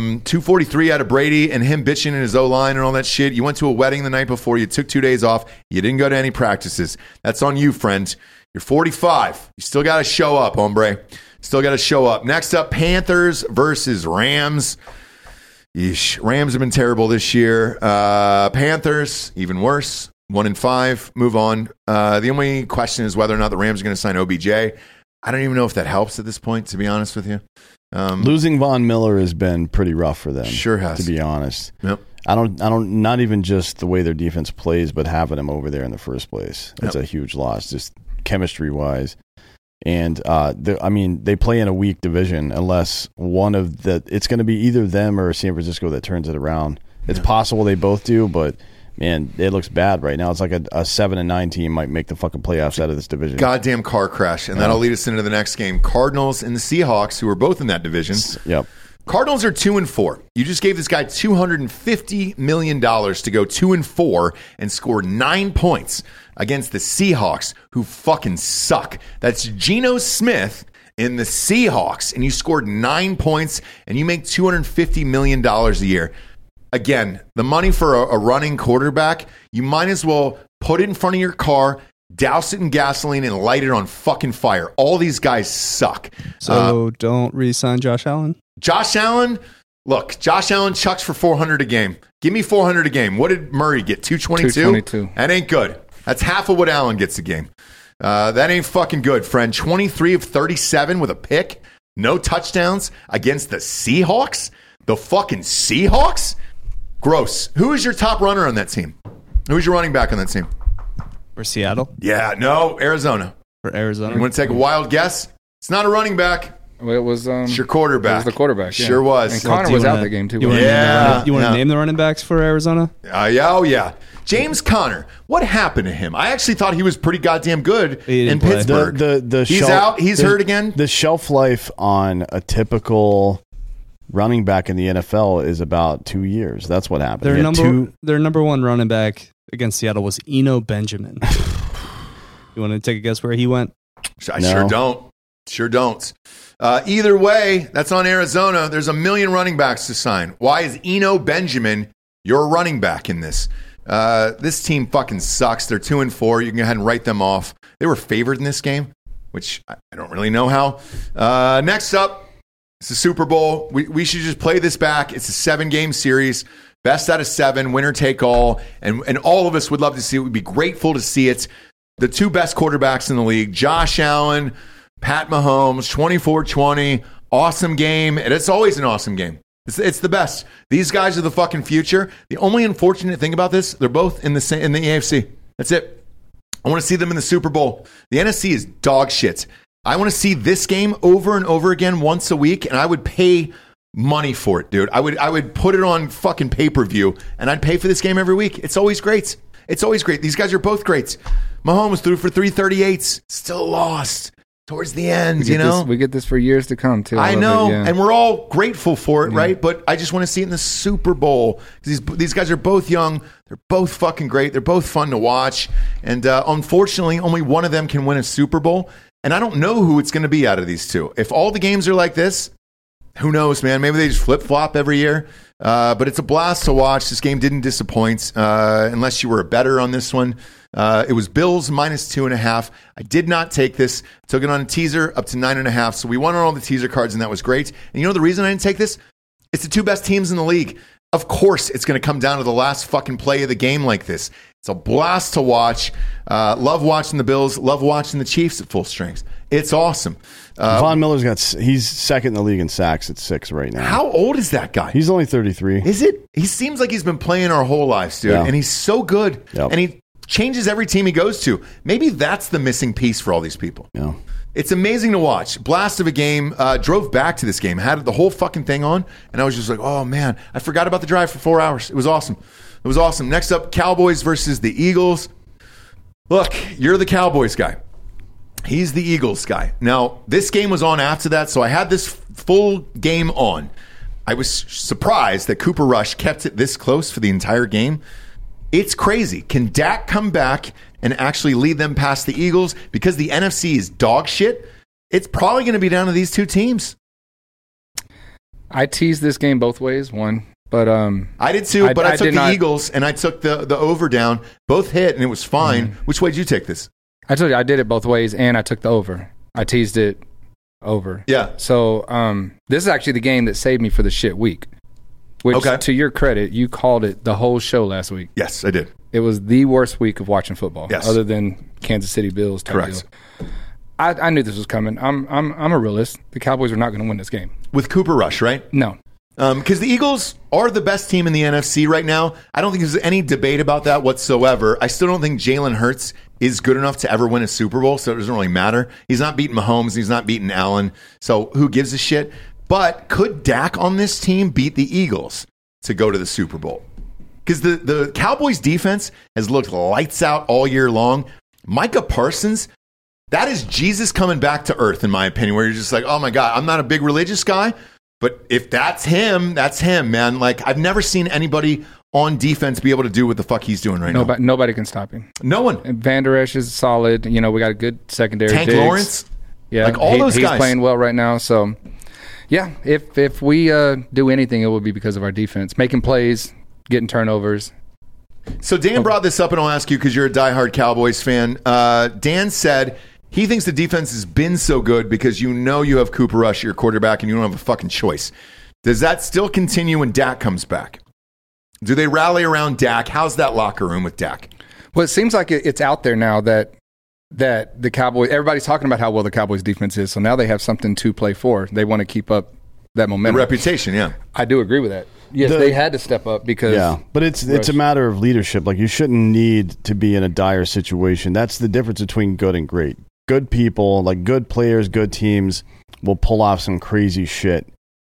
243 out of Brady and him bitching in his O-line and all that shit. You went to a wedding the night before. You took 2 days off. You didn't go to any practices. That's on you, friend. You're 45. You still got to show up, hombre. Still got to show up. Next up, Panthers versus Rams. Yeesh. Rams have been terrible this year. Panthers, even worse. 1-5. Move on. The only question is whether or not the Rams are going to sign OBJ. I don't even know if that helps at this point, to be honest with you. Losing Von Miller has been pretty rough for them. Sure has. To be honest. Yep. I don't, not even just the way their defense plays, but having him over there in the first place. It's a huge loss, just chemistry-wise. And, they play in a weak division unless it's going to be either them or San Francisco that turns it around. It's possible they both do, but man, it looks bad right now. It's like a 7-9 team might make the fucking playoffs out of this division. Goddamn car crash. And that'll lead us into the next game. Cardinals and the Seahawks, who are both in that division. Yep. Cardinals are 2-4. You just gave this guy $250 million to go 2-4 and score 9 points against the Seahawks, who fucking suck. That's Geno Smith in the Seahawks, and you scored 9 points, and you make $250 million a year. Again, the money for a running quarterback, you might as well put it in front of your car, douse it in gasoline, and light it on fucking fire. All these guys suck. So don't re-sign Josh Allen? Josh Allen, look, Josh Allen chucks for 400 a game. Give me 400 a game. What did Murray get? 222? 222. That ain't good. That's half of what Allen gets a game. That ain't fucking good, friend. 23 of 37 with a pick. No touchdowns against the Seahawks? The fucking Seahawks? Gross. Who is your top runner on that team? Who's your running back on that team? For Seattle? Yeah, no, Arizona. For Arizona? You want to take a wild guess? It's not a running back. Well, it was it's your quarterback. It was the quarterback. Yeah. Sure was. And Connor was out the game too. You want to name the running backs for Arizona? Yeah. James Conner. What happened to him? I actually thought he was pretty goddamn good in Pittsburgh. He's out. He's hurt again. The shelf life on a typical running back in the NFL is about 2 years. That's what happened. Their number one running back against Seattle was Eno Benjamin. You want to take a guess where he went? I sure don't. Either way, that's on Arizona. There's a million running backs to sign. Why is Eno Benjamin your running back in this? This team fucking sucks. They're 2-4. You can go ahead and write them off. They were favored in this game, which I don't really know how. Next up, it's the Super Bowl. We should just play this back. It's a 7-game series. Best out of 7, winner take all. And all of us would love to see it. We'd be grateful to see it. The two best quarterbacks in the league, Josh Allen, Pat Mahomes, 24-20. Awesome game. And it's always an awesome game. It's the best. These guys are the fucking future. The only unfortunate thing about this, they're both in the AFC. That's it. I want to see them in the Super Bowl. The NFC is dog shit. I want to see this game over and over again once a week, and I would pay money for it, dude. I would put it on fucking pay-per-view, and I'd pay for this game every week. It's always great. It's always great. These guys are both great. Mahomes threw for 338s. Still lost towards the end, We get this for years to come, too. I know, and we're all grateful for it, right? But I just want to see it in the Super Bowl. These guys are both young. They're both fucking great. They're both fun to watch. And unfortunately, only one of them can win a Super Bowl. And I don't know who it's going to be out of these two. If all the games are like this, who knows, man? Maybe they just flip-flop every year. But it's a blast to watch. This game didn't disappoint unless you were a bettor on this one. It was Bills -2.5. I did not take this. Took it on a teaser up to 9.5. So we won on all the teaser cards, and that was great. And you know the reason I didn't take this? It's the two best teams in the league. Of course, it's going to come down to the last fucking play of the game like this. It's a blast to watch. Love watching the Bills. Love watching the Chiefs at full strength. It's awesome. Von Miller's he's second in the league in sacks at 6 right now. How old is that guy? He's only 33. Is it? He seems like he's been playing our whole lives, dude. Yeah. And he's so good. Yep. And he changes every team he goes to. Maybe that's the missing piece for all these people. Yeah. It's amazing to watch. Blast of a game. Drove back to this game. Had the whole fucking thing on. And I was just like, oh, man. I forgot about the drive for 4 hours. It was awesome. It was awesome. Next up, Cowboys versus the Eagles. Look, you're the Cowboys guy. He's the Eagles guy. Now, this game was on after that, so I had this full game on. I was surprised that Cooper Rush kept it this close for the entire game. It's crazy. Can Dak come back and actually lead them past the Eagles? Because the NFC is dog shit, it's probably going to be down to these two teams. I teased this game both ways. But I did too. But I took did the not- Eagles and I took the over down. Both hit and it was fine. Which way did you take this? I told you I did it both ways, and I took the over. I teased it over. Yeah. So this is actually the game that saved me for the shit week. Which, Okay. to your credit, you called it the whole show last week. Yes, I did. It was the worst week of watching football, Yes. other than Kansas City Bills. Type Correct. deal. I knew this was coming. I'm a realist. The Cowboys are not going to win this game. With Cooper Rush, right? No. Because the Eagles are the best team in the NFC right now. I don't think there's any debate about that whatsoever. I still don't think Jalen Hurts is good enough to ever win a Super Bowl, so it doesn't really matter. He's not beating Mahomes. He's not beating Allen. So who gives a shit? But could Dak on this team beat the Eagles to go to the Super Bowl? Because the Cowboys defense has looked lights out all year long. Micah Parsons, that is Jesus coming back to earth, in my opinion, where you're just like, oh my God, I'm not a big religious guy, but if that's him, man. Like, I've never seen anybody on defense be able to do what the fuck he's doing right now. Nobody can stop him. No one. And Van Der Esch is solid. You know, we got a good secondary. Tank Diggs. Lawrence. Yeah, Like, all those he's guys. playing well right now. So, yeah, if we do anything, it will be because of our defense. Making plays, getting turnovers. So Dan brought this up, and I'll ask you because you're a diehard Cowboys fan. Dan said he thinks the defense has been so good because you know you have Cooper Rush, your quarterback, and you don't have a fucking choice. Does that still continue when Dak comes back? Do they rally around Dak? How's that locker room with Dak? Well, it seems like it's out there now that the Cowboys, everybody's talking about how well the Cowboys defense is. So now they have something to play for. They want to keep up that The momentum. reputation, yeah. I do agree with that. Yes, they had to step up because but it's a matter of leadership. Like, you shouldn't need to be in a dire situation. That's the difference between good and great. Good people, like good players, good teams, will pull off some crazy shit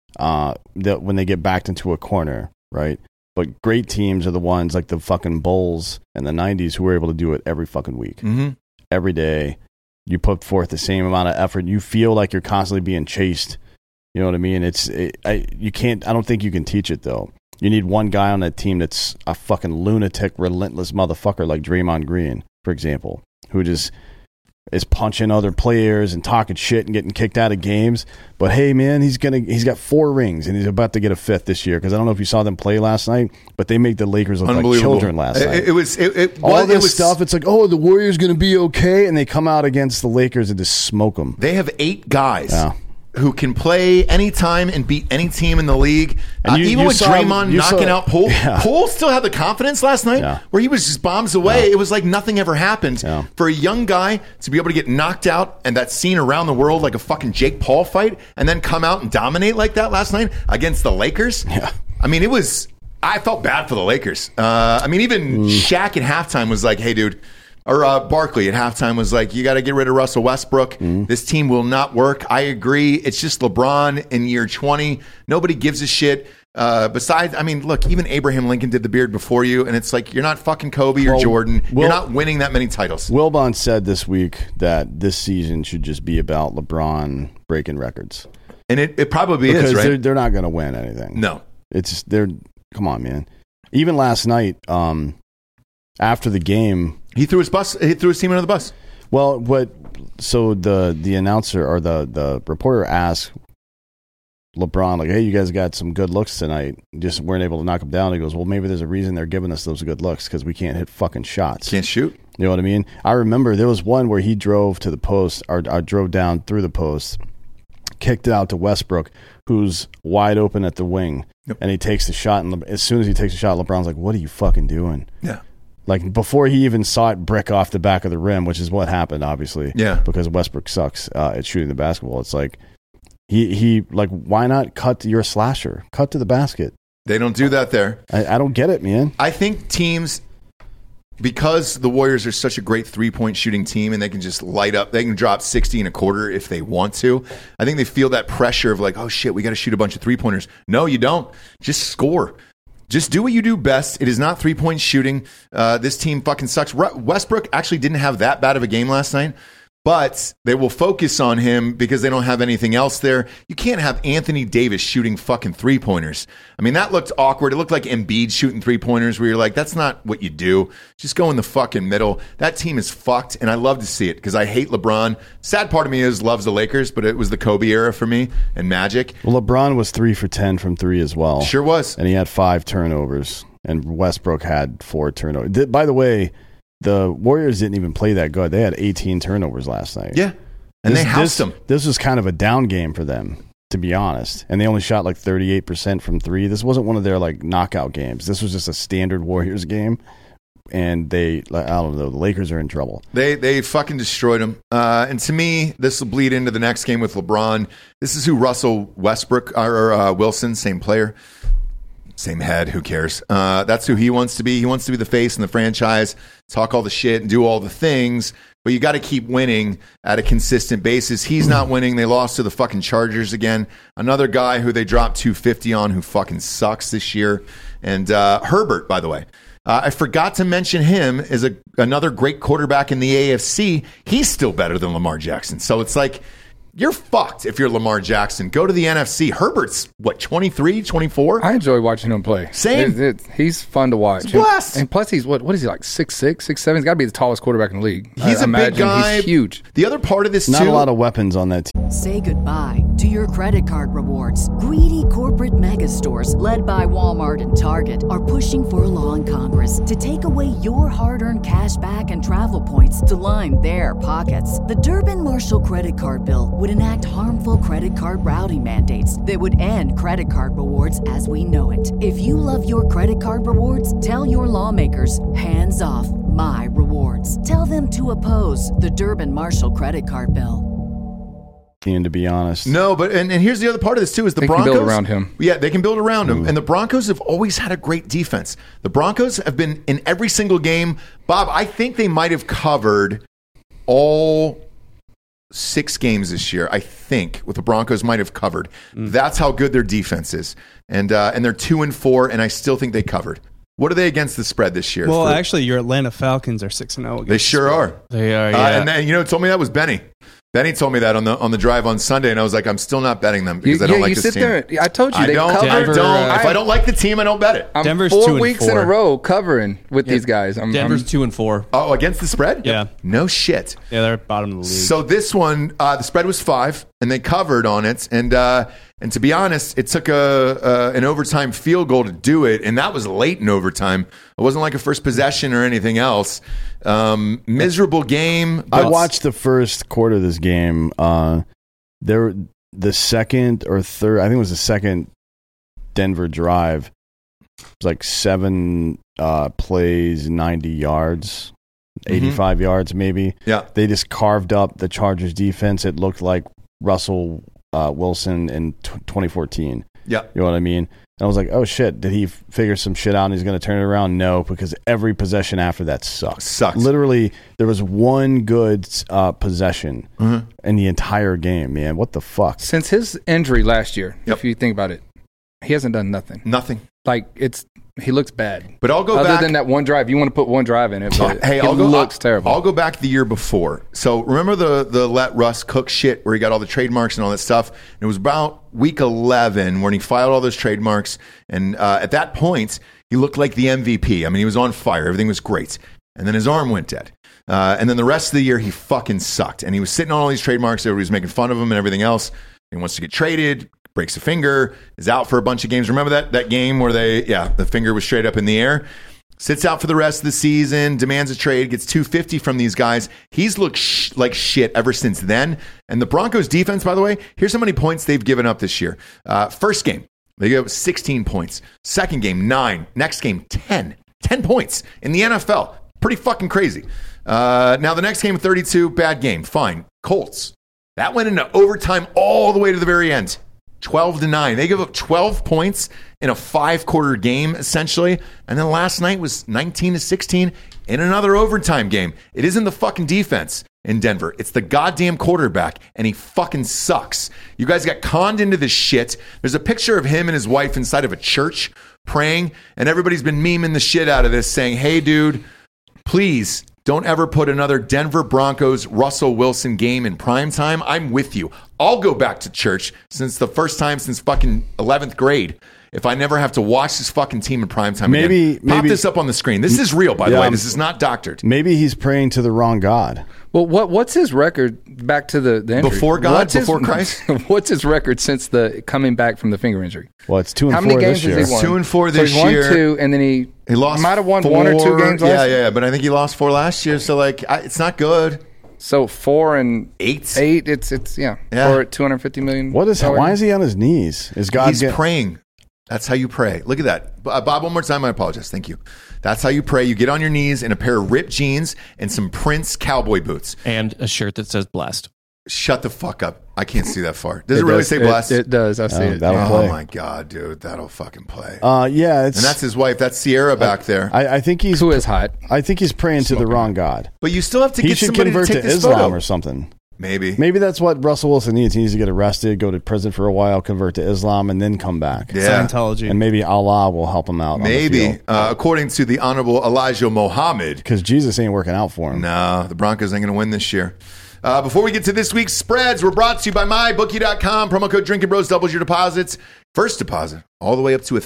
that when they get backed into a corner, right? But great teams are the ones like the fucking Bulls in the 90s who were able to do it every fucking week. Mm-hmm. Every day. You put forth the same amount of effort. You feel like you're constantly being chased. You know what I mean? I don't think you can teach it, though. You need one guy on that team that's a fucking lunatic, relentless motherfucker like Draymond Green, for example, who just is punching other players and talking shit and getting kicked out of games. But hey, man, he's got 4 rings and he's about to get a 5th this year. Because I don't know if you saw them play last night, but they made the Lakers look like children last night. It was all this stuff. It's like, oh, the Warriors going to be okay, and they come out against the Lakers and just smoke them. They have 8 guys who can play anytime and beat any team in the league. And even with Draymond knocking out Poole. Yeah. Poole still had the confidence last night where he was just bombs away. It was like nothing ever happened. For a young guy to be able to get knocked out and that scene around the world like a fucking Jake Paul fight and then come out and dominate like that last night against the Lakers. Yeah. I mean, I felt bad for the Lakers. Even Shaq at halftime was like, hey, dude, or Barkley at halftime was like, you got to get rid of Russell Westbrook. This team will not work. I agree. It's just LeBron in year 20. Nobody gives a shit. Besides, look, even Abraham Lincoln did the beard before you, and it's like, you're not fucking Kobe or Jordan. You're not winning that many titles. Wilbon said this week that this season should just be about LeBron breaking records. And it probably because is, right? They're not going to win anything. No. It's just, come on, man. Even last night, after the game, he threw his team under the bus. Well, so the announcer or the reporter asked LeBron, like, hey, you guys got some good looks tonight, just weren't able to knock him down. He goes, well, maybe there's a reason they're giving us those good looks, because we can't hit fucking shots. Can't shoot. You know what I mean? I remember there was one where he drove to the post, or drove down through the post, kicked it out to Westbrook, who's wide open at the wing, and he takes the shot, and as soon as he takes the shot, LeBron's like, what are you fucking doing? Yeah. Like, before he even saw it brick off the back of the rim, which is what happened, obviously. Yeah. Because Westbrook sucks at shooting the basketball. It's like, he like, why not cut to your slasher? Cut to the basket. They don't do that there. I don't get it, man. I think teams, because the Warriors are such a great three-point shooting team and they can just light up, they can drop 60 and a quarter if they want to. I think they feel that pressure of like, oh shit, we got to shoot a bunch of three-pointers. No, you don't. Just score. Just do what you do best. It is not three-point shooting. This team fucking sucks. Westbrook actually didn't have that bad of a game last night. But they will focus on him because they don't have anything else there. You can't have Anthony Davis shooting fucking three-pointers. I mean, that looked awkward. It looked like Embiid shooting three-pointers where you're like, that's not what you do. Just go in the fucking middle. That team is fucked, and I love to see it because I hate LeBron. Sad part of me loves the Lakers, but it was the Kobe era for me and Magic. Well, LeBron was 3 for 10 from 3 as well. Sure was. And he had 5 turnovers, and Westbrook had 4 turnovers. By the way, the Warriors didn't even play that good. They had 18 turnovers last night. Yeah, and they housed them. This was kind of a down game for them, to be honest. And they only shot like 38% from 3. This wasn't one of their like knockout games. This was just a standard Warriors game. And I don't know, the Lakers are in trouble. They fucking destroyed them. And to me, this will bleed into the next game with LeBron. This is who Russell Westbrook or Wilson, same player. Same head, who cares? That's who he wants to be. He wants to be the face in the franchise, talk all the shit and do all the things, but you got to keep winning at a consistent basis. He's not winning. They lost to the fucking Chargers again. Another guy who they dropped 250 on who fucking sucks this year. And Herbert, by the way. I forgot to mention him as another great quarterback in the AFC. He's still better than Lamar Jackson. So it's like, you're fucked if you're Lamar Jackson. Go to the NFC. Herbert's, 23, 24? I enjoy watching him play. Same. He's fun to watch. And plus, he's, what is he, like 6'6", 6'7"? He's got to be the tallest quarterback in the league. He's a big guy. He's huge. The other part of this, Not a lot of weapons on that team. Say goodbye to your credit card rewards. Greedy corporate mega stores, led by Walmart and Target, are pushing for a law in Congress to take away your hard-earned cash back and travel points to line their pockets. The Durbin-Marshall credit card bill would enact harmful credit card routing mandates that would end credit card rewards as we know it. If you love your credit card rewards, tell your lawmakers, hands off my rewards. Tell them to oppose the Durbin-Marshall credit card bill. To be honest. No, but and here's the other part of this too is the they Broncos can build around him. Yeah, they can build around him. And the Broncos have always had a great defense. The Broncos have been in every single game. Bob, I think they might have covered all 6 games this year. I think what the Broncos might have covered. That's how good their defense is. And they're 2-4, and I still think they covered. What are they against the spread this year? Well, actually, your Atlanta Falcons are 6-0. They sure are. They are. Yeah. And then, told me that was Benny. Benny told me that on the drive on Sunday, and I was like, I'm still not betting them because I don't like this team. There, I told you, I don't. If I don't like the team, I don't bet it. I'm Denver's 4 weeks 2-4. in a row covering with these guys. Denver's 2-4. Oh, against the spread? Yeah. No shit. Yeah, they're bottom of the league. So this one, the spread was 5, and they covered on it. And to be honest, it took an overtime field goal to do it, and that was late in overtime. It wasn't like a first possession or anything else. Miserable game. I watched the first quarter of this game. The second or third, I think it was the second Denver drive. It was like 7 plays, 90 yards, 85 yards maybe. Yeah. They just carved up the Chargers defense. It looked like Russell Wilson in 2014. Yeah. You know what I mean? And I was like, oh shit, did he figure some shit out and he's going to turn it around? No, because every possession after that sucks. Literally, there was one good possession in the entire game, man. What the fuck? Since his injury last year, if you think about it, he hasn't done nothing. Nothing. Like, he looks bad. But I'll go back. back. Other than that one drive, you want to put one drive in it, but looks terrible. I'll go back the year before. So remember the let Russ cook shit where he got all the trademarks and all that stuff? And it was about week 11 when he filed all those trademarks. And at that point, he looked like the MVP. I mean, he was on fire. Everything was great. And then his arm went dead. And then the rest of the year, he fucking sucked. And he was sitting on all these trademarks. Everybody was making fun of him and everything else. He wants to get traded. Breaks a finger, is out for a bunch of games. Remember that game where the finger was straight up in the air? Sits out for the rest of the season, demands a trade, gets $250 from these guys. He's looked like shit ever since then. And the Broncos defense, by the way, here's how many points they've given up this year. First game, they gave up 16 points. Second game, 9. Next game, 10. 10 points in the NFL. Pretty fucking crazy. Now the next game, 32, bad game. Fine. Colts. That went into overtime all the way to the very end. 12-9. They give up 12 points in a 5-quarter game, essentially. And then last night was 19-16 in another overtime game. It isn't the fucking defense in Denver. It's the goddamn quarterback, and he fucking sucks. You guys got conned into this shit. There's a picture of him and his wife inside of a church praying, and everybody's been memeing the shit out of this, saying, hey, dude, please Don't ever put another Denver Broncos Russell Wilson game in primetime. I'm with you. I'll go back to church since the first time since fucking 11th grade if I never have to watch this fucking team in primetime again. Pop this up on the screen. This is real, by the way. This is not doctored. Maybe he's praying to the wrong God. Well, what's his record back to the injury? Before God? Before Christ? What's his record since the coming back from the finger injury? Well, it's 2-4 How many games this year. has he won? 2-4 this so he's year. Won 2, and then he lost. Might have won 4, 1 or 2 games last year. Yeah, but I think he lost 4 last year. So like, it's not good. So 4 and 8. 8. It's 4 at $250 million. Why is he on his knees? Is God? He's praying. That's how you pray. Look at that. Bob, one more time. I apologize. Thank you. That's how you pray. You get on your knees in a pair of ripped jeans and some Prince cowboy boots. And a shirt that says blessed. Shut the fuck up. I can't see that far. Does it really say blessed? It does. I see it. That'll play. Oh my God, dude. That'll fucking play. Yeah. And that's his wife. That's Sierra back there. I think he's... Who is hot. I think he's praying to the wrong God. But you still have to He get should somebody convert to take to this Islam photo. or something. Maybe that's what Russell Wilson needs. He needs to get arrested, go to prison for a while, convert to Islam, and then come back. Yeah. Scientology. And maybe Allah will help him out. Maybe. According to the Honorable Elijah Muhammad. Because Jesus ain't working out for him. No, the Broncos ain't going to win this year. Before we get to this week's spreads, we're brought to you by MyBookie.com. Promo code Drinking Bros doubles your deposits. First deposit, all the way up to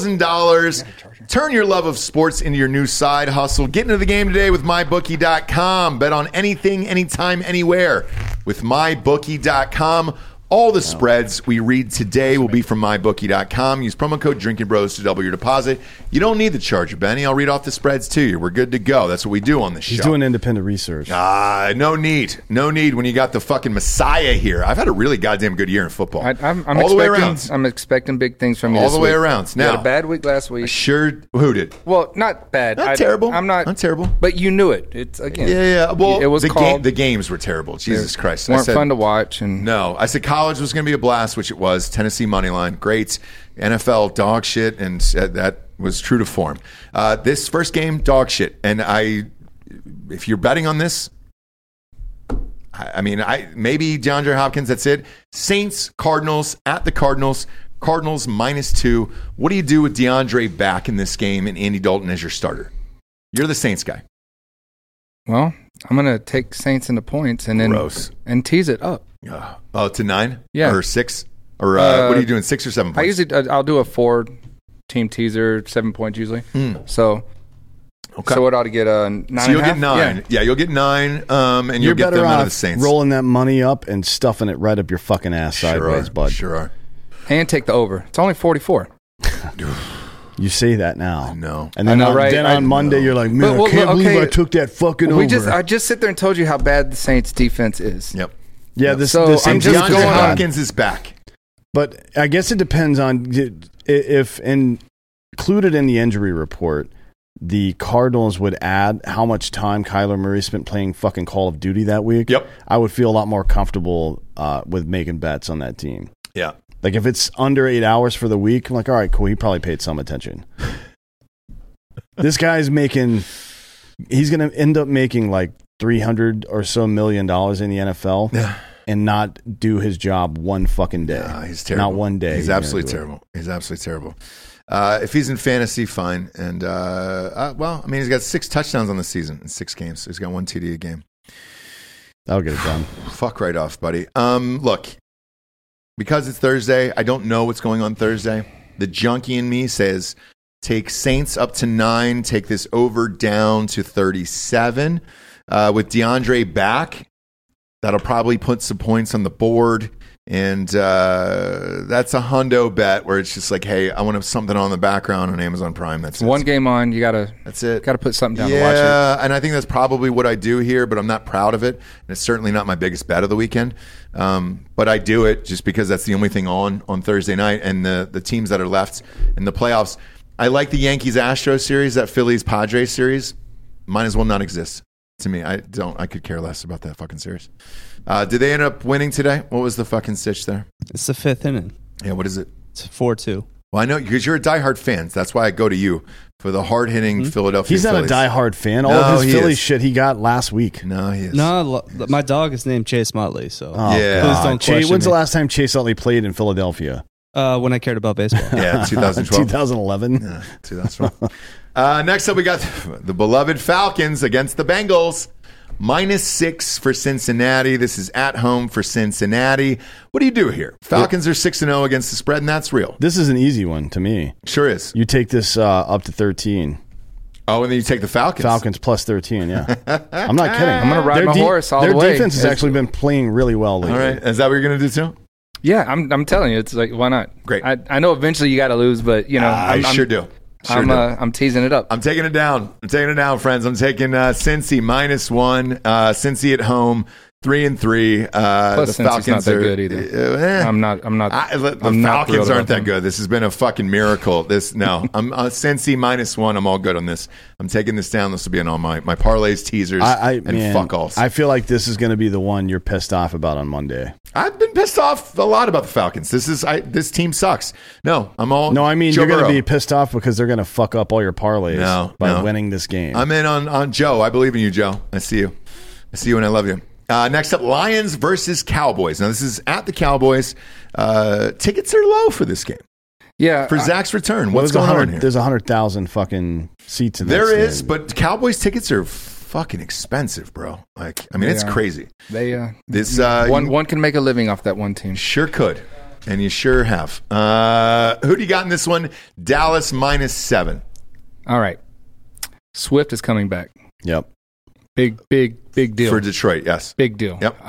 $1,000. Turn your love of sports into your new side hustle. Get into the game today with MyBookie.com. Bet on anything, anytime, anywhere with MyBookie.com. All the spreads we read today will be from MyBookie.com. Use promo code Drinking Bros to double your deposit. You don't need the charger, Benny. I'll read off the spreads to you. We're good to go. That's what we do on this show. He's doing independent research. No need. No need when you got the fucking Messiah here. I've had a really goddamn good year in football. I'm all the way around. I'm expecting big things from you all this the way week. around. You Now, had a bad week last week. Who did? Well, not bad. Not terrible. I'm not terrible. But you knew it. It's again. Yeah. Well, it was called. The games were terrible. Jesus Christ. Weren't fun to watch. And no, I said college was going to be a blast, which it was. Tennessee money line, great. NFL dog shit, and that was true to form. This first game, dog shit, and if you're betting on this, I mean, maybe DeAndre Hopkins. That's it. Saints, Cardinals at the Cardinals. Cardinals -2. What do you do with DeAndre back in this game and Andy Dalton as your starter? You're the Saints guy. Well, I'm going to take Saints into points and then and tease it up. To 9? Yeah. Or 6? Or what are you doing, 6 or 7 points? I'll do a 4-team teaser, 7 points usually. So okay. So it ought to get a 9. So you'll get 9. Yeah, you'll get 9, and you'll get them out of the Saints. Rolling that money up and stuffing it right up your fucking ass sideways, bud. Sure are. And take the over. It's only 44. You say that now. No. And then, right? Then on Monday, you're like, man, I can't believe I took that fucking over. I just sit there and told you how bad the Saints defense is. Yep. Yeah, the Saints DeAndre Hopkins is back. But I guess it depends on if included in the injury report, the Cardinals would add how much time Kyler Murray spent playing fucking Call of Duty that week. Yep. I would feel a lot more comfortable with making bets on that team. Yeah. Like if it's under 8 hours for the week, I'm like, all right, cool. He probably paid some attention. This guy's he's going to end up making like $300 or so million in the NFL and not do his job one fucking day. No, he's terrible. Not one day. He's absolutely terrible. He's absolutely terrible. If he's in fantasy, fine. And, well, I mean, he's got 6 touchdowns on the season in 6 games. So he's got 1 TD a game. That'll get it done. Fuck right off, buddy. Look, because it's Thursday, I don't know what's going on Thursday. The junkie in me says take Saints up to 9, take this over down to 37. With DeAndre back, that'll probably put some points on the board. And that's a hundo bet where it's just like, hey, I want something on the background on Amazon Prime. That's one game on. You gotta. That's it. Got to put something down to watch it. Yeah, and I think that's probably what I do here, but I'm not proud of it, and it's certainly not my biggest bet of the weekend. But I do it just because that's the only thing on Thursday night, and the teams that are left in the playoffs. I like the Yankees-Astros series, that Phillies-Padres series. Might as well not exist. To me, I could care less about that fucking series. Did they end up winning today? What was the fucking stitch there? It's the 5th inning. Yeah, what is it? It's 4-2. Well, I know because you're a diehard fan. So that's why I go to you for the hard-hitting Philadelphia He's not Phillies. a diehard fan. All of his Philly shit he got last week. No, he is. No, my dog is named Chase Motley. So yeah. please don't question When's me. the last time Chase Utley played in Philadelphia? When I cared about baseball. Yeah, 2012. 2011. Yeah, 2012. Next up, we got the beloved Falcons against the Bengals. -6 for Cincinnati. This is at home for Cincinnati. What do you do here? Falcons are 6-0 against the spread, and that's real. This is an easy one to me. Sure is. You take this up to 13. Oh, and then you take the Falcons. Falcons plus 13, yeah. I'm not kidding. I'm going to ride my horse all the way. Their defense has actually been playing really well lately. All right. Is that what you're going to do too? Yeah, I'm telling you, it's like, why not? Great. I know eventually you got to lose, but you know, I sure do. I'm teasing it up. I'm taking it down. Friends. I'm taking Cincy -1. Cincy at home, 3-3. Plus, the Falcons not that are good either. I'm not. The Falcons aren't that good. This has been a fucking miracle. I'm Cincy -1. I'm all good on this. I'm taking this down. This will be in all my parlays, teasers, and fuck alls. I feel like this is going to be the one you're pissed off about on Monday. I've been pissed off a lot about the Falcons. This team sucks. No, I'm all. No, I mean Joe you're going to Burrow. be pissed off because they're going to fuck up all your parlays by winning this game. I'm in on Joe. I believe in you, Joe. I see you. And I love you. Next up, Lions versus Cowboys. Now, this is at the Cowboys. Tickets are low for this game. Yeah. For Zach's return. What's going on here? There's 100,000 fucking seats in There that is, stadium. but Cowboys tickets are fucking expensive, bro. It's crazy. One can make a living off that one team. Sure could. And you sure have. Who do you got in this one? Dallas -7. All right. Swift is coming back. Yep. Big deal. For Detroit, yes. Big deal. Yep.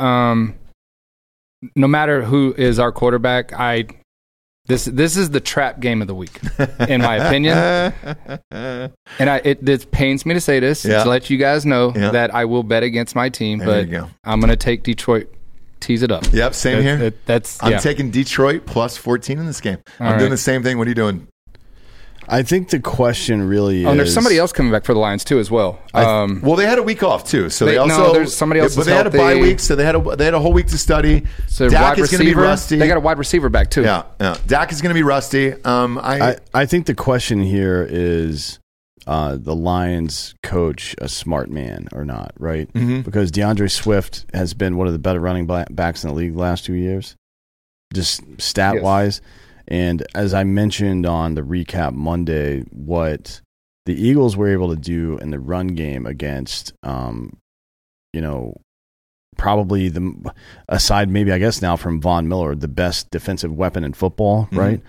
No matter who is our quarterback, this is the trap game of the week, in my opinion. And it pains me to say this, to let you guys know that I will bet against my team, there you go. I'm going to take Detroit. Tease it up. Yep, same here. I'm yeah. taking Detroit plus 14 in this game. I'm doing the same thing. What are you doing? I think the question really is... Oh, and there's somebody else coming back for the Lions, too, as well. Well, they had a week off, too. So there's somebody else. But they had a bye week, so they had a whole week to study. So Dak is going to be rusty. They got a wide receiver back, too. Yeah. Dak is going to be rusty. I think the question here is... the Lions coach a smart man or not, right? Mm-hmm. Because DeAndre Swift has been one of the better running backs in the league the last 2 years, just stat-wise. And as I mentioned on the recap Monday, what the Eagles were able to do in the run game against, probably aside maybe I guess now from Von Miller, the best defensive weapon in football, right?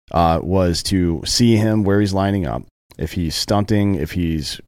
Was to see him where he's lining up. If he's stunting, if he's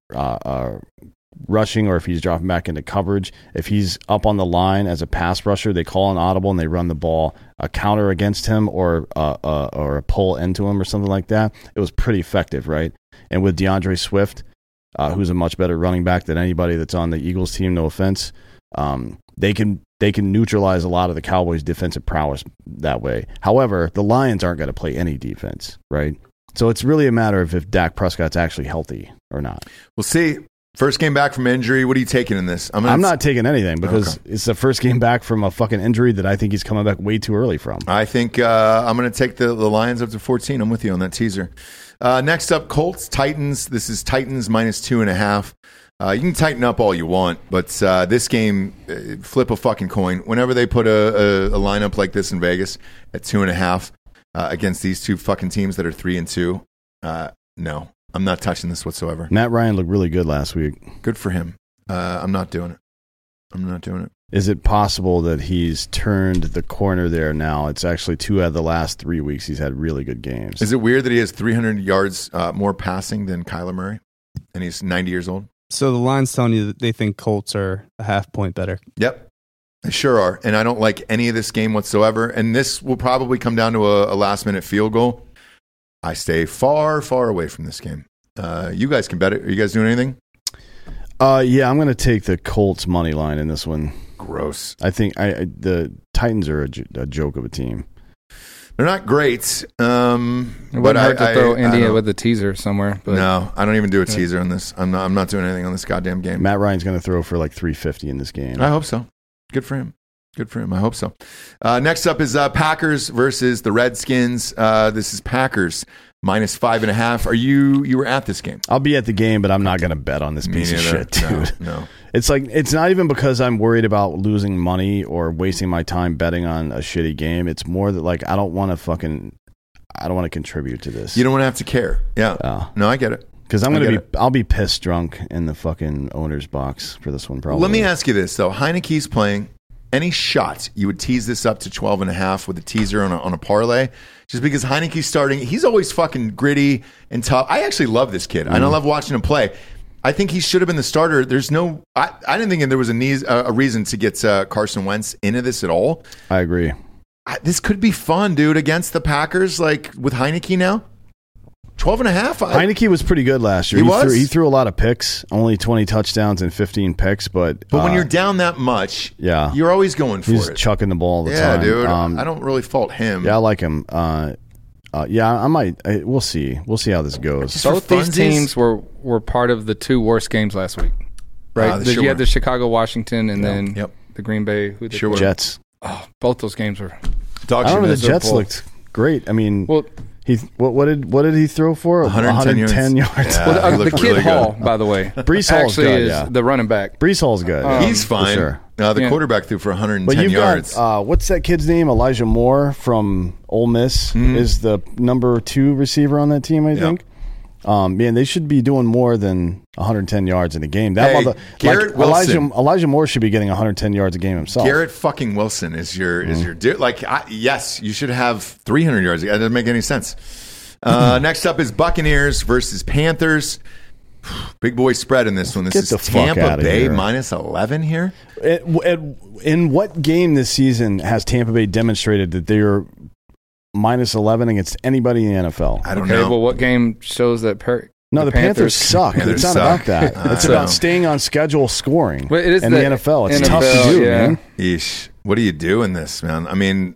rushing, or if he's dropping back into coverage, if he's up on the line as a pass rusher, they call an audible and they run the ball, a counter against him or a pull into him or something like that. It was pretty effective, right? And with DeAndre Swift, who's a much better running back than anybody that's on the Eagles team, no offense, they can neutralize a lot of the Cowboys' defensive prowess that way. However, the Lions aren't going to play any defense, right? So it's really a matter of if Dak Prescott's actually healthy or not. We'll see. First game back from injury. What are you taking in this? I'm not taking anything because it's the first game back from a fucking injury that I think he's coming back way too early from. I think I'm going to take the Lions up to 14. I'm with you on that teaser. Next up, Colts, Titans. This is Titans -2.5. You can tighten up all you want, but this game, flip a fucking coin. Whenever they put a lineup like this in Vegas at 2.5 against these two fucking teams that are 3-2, no. I'm not touching this whatsoever. Matt Ryan looked really good last week. Good for him. I'm not doing it. Is it possible that he's turned the corner there now? It's actually 2 out of the last 3 weeks he's had really good games. Is it weird that he has 300 yards more passing than Kyler Murray, and he's 90 years old? So the line's telling you that they think Colts are a half point better. Yep. They sure are. And I don't like any of this game whatsoever. And this will probably come down to a last-minute field goal. I stay far, far away from this game. You guys can bet it. Are you guys doing anything? Yeah, I'm going to take the Colts money line in this one. Gross. I think the Titans are a joke of a team. They're not great. It wouldn't hurt to throw India with a teaser somewhere. But. No, I don't even do a teaser on this. I'm not doing anything on this goddamn game. Matt Ryan's going to throw for like 350 in this game. I hope so. Good for him. I hope so. Next up is Packers versus the Redskins. This is Packers -5.5. You were at this game? I'll be at the game, but I'm not going to bet on this piece of shit, dude. No. It's like it's not even because I'm worried about losing money or wasting my time betting on a shitty game. It's more that like I don't want to fucking I don't want to contribute to this. You don't want to have to care. Yeah. No, I get it. Because I'll be pissed drunk in the fucking owner's box for this one, probably. Let me ask you this, though. Heineke's playing. Any shot you would tease this up to 12.5 with a teaser on a parlay? Just because Heineke's starting. He's always fucking gritty and tough. I actually love this kid. I love watching him play. I think he should have been the starter. There's no... I didn't think there was a reason to get Carson Wentz into this at all. I agree. This could be fun, dude, against the Packers, like with Heinicke now. 12.5. Heinicke was pretty good last year. He threw a lot of picks, only 20 touchdowns and 15 picks. But when you're down that much, you're always going for he's it. Chucking the ball all the time. Yeah, dude. I don't really fault him. Yeah, I like him. I might. We'll see. We'll see how this goes. Both these teams were part of the 2 worst games last week, right? You had the Chicago, Washington, and then the Green Bay Jets. Oh, both those games were. I don't know. The Jets looked great. I mean, what did he throw for? 110 yards. Yeah, the kid really Hall, by the way, Brees Hall's good. Is the running back. Brees Hall's good. He's fine. For sure. The quarterback threw for 110 yards. What's that kid's name? Elijah Moore from Ole Miss is the number 2 receiver on that team, I think. Man, they should be doing more than 110 yards in a game. Garrett Wilson. Elijah Moore should be getting 110 yards a game himself. Garrett fucking Wilson is your dude. Like, yes, you should have 300 yards. That doesn't make any sense. Next up is Buccaneers versus Panthers. Big boy spread in this one. This is Tampa Bay minus 11 here. In what game this season has Tampa Bay demonstrated that they are minus 11 against anybody in the NFL? I don't know. Well, what game shows that? The Panthers suck. It's not about that. It's about staying on schedule, scoring. But it is in the NFL. It's tough to do, man. Yeesh. What do you do in this, man? I mean,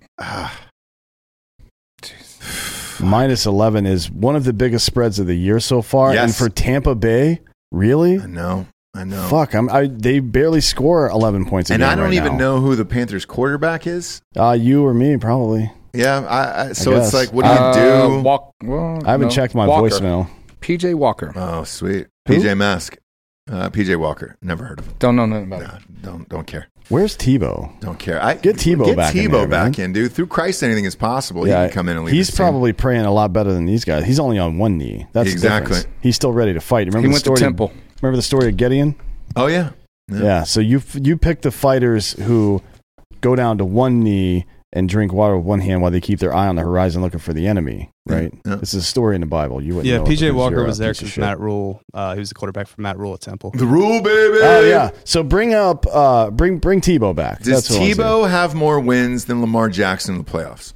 minus 11 is one of the biggest spreads of the year so far. Yes. And for Tampa Bay, really? I know. Fuck, they barely score 11 points a game. And I don't right even now. know who the Panthers quarterback is. You or me, probably. Yeah, it's like, what do you do? I haven't checked my voicemail. PJ Walker. Oh, sweet. Who? PJ Mask. PJ Walker. Never heard of him. Don't know nothing about it. Don't care. Where's Tebow? Don't care. Get Tebow back in there, back in, dude. Through Christ, anything is possible. Yeah, he can come in and lead. He's probably praying a lot better than these guys. He's only on one knee. That's exactly. He's still ready to fight. Remember he went to Temple. Remember the story of Gideon? Oh yeah. So you pick the fighters who go down to one knee and drink water with one hand while they keep their eye on the horizon looking for the enemy, right? Yeah. This is a story in the Bible. You wouldn't know PJ Walker was there because Matt Rule, he was the quarterback for Matt Rule at Temple. The Rule, baby! Oh, yeah. So bring Tebow back. Does Tebow have more wins than Lamar Jackson in the playoffs?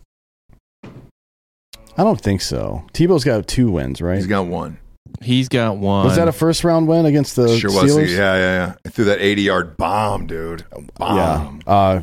I don't think so. Tebow's got 2 wins, right? He's got 1. He's got 1. Was that a first-round win against the Steelers? Was. Yeah. He threw that 80-yard bomb, dude. Bomb. Yeah.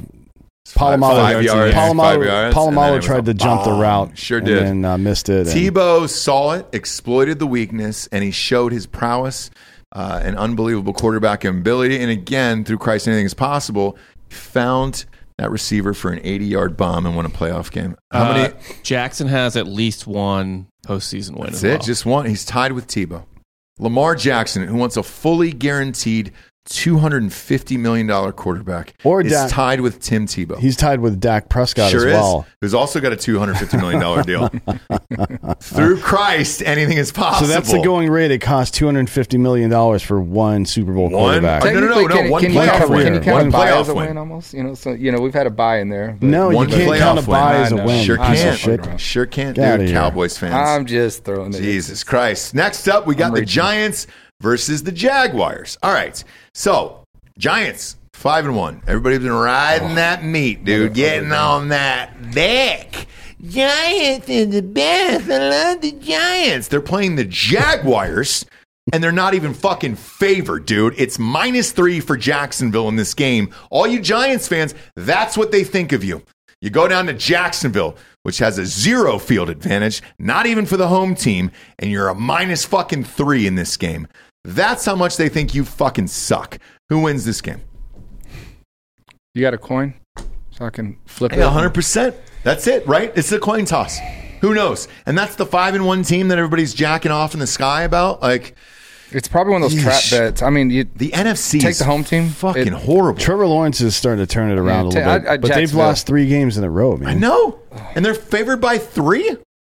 Polamalu tried to jump the route. Sure did. And missed it. Tebow saw it, exploited the weakness, and he showed his prowess and unbelievable quarterback ability. And again, through Christ, anything is possible. He found that receiver for an 80-yard bomb and won a playoff game. How many? Jackson has at least 1 postseason win. That's it. Just 1. He's tied with Tebow. Lamar Jackson, who wants a fully guaranteed $250 million quarterback, is tied with Tim Tebow. He's tied with Dak Prescott as well. Who's also got a $250 million deal. Through Christ, anything is possible. So that's the going rate. It costs $250 million for one Super Bowl quarterback. No. One playoff win. Can you count a bye as a win almost? So we've had a bye in there. No, you can't count a bye as a win. Sure can't, dude. Cowboys fans. I'm just throwing it. Jesus Christ. Next up, we got the Giants versus the Jaguars. All right. So, Giants, 5-1. Everybody's been riding that meat, dude. Getting on that back. Giants are the best. I love the Giants. They're playing the Jaguars, and they're not even fucking favored, dude. It's -3 for Jacksonville in this game. All you Giants fans, that's what they think of you. You go down to Jacksonville, which has a 0 field advantage, not even for the home team, and you're a -3 in this game. That's how much they think you fucking suck. Who wins this game? You got a coin? So I can flip it. 100%. That's it, right? It's a coin toss. Who knows? And that's the 5-1 team that everybody's jacking off in the sky about. Like, it's probably one of those trap bets. I mean, the NFC take the home team. Fucking horrible. Trevor Lawrence is starting to turn it around a little bit, but they've lost 3 games in a row, man. I know, and they're favored by 3.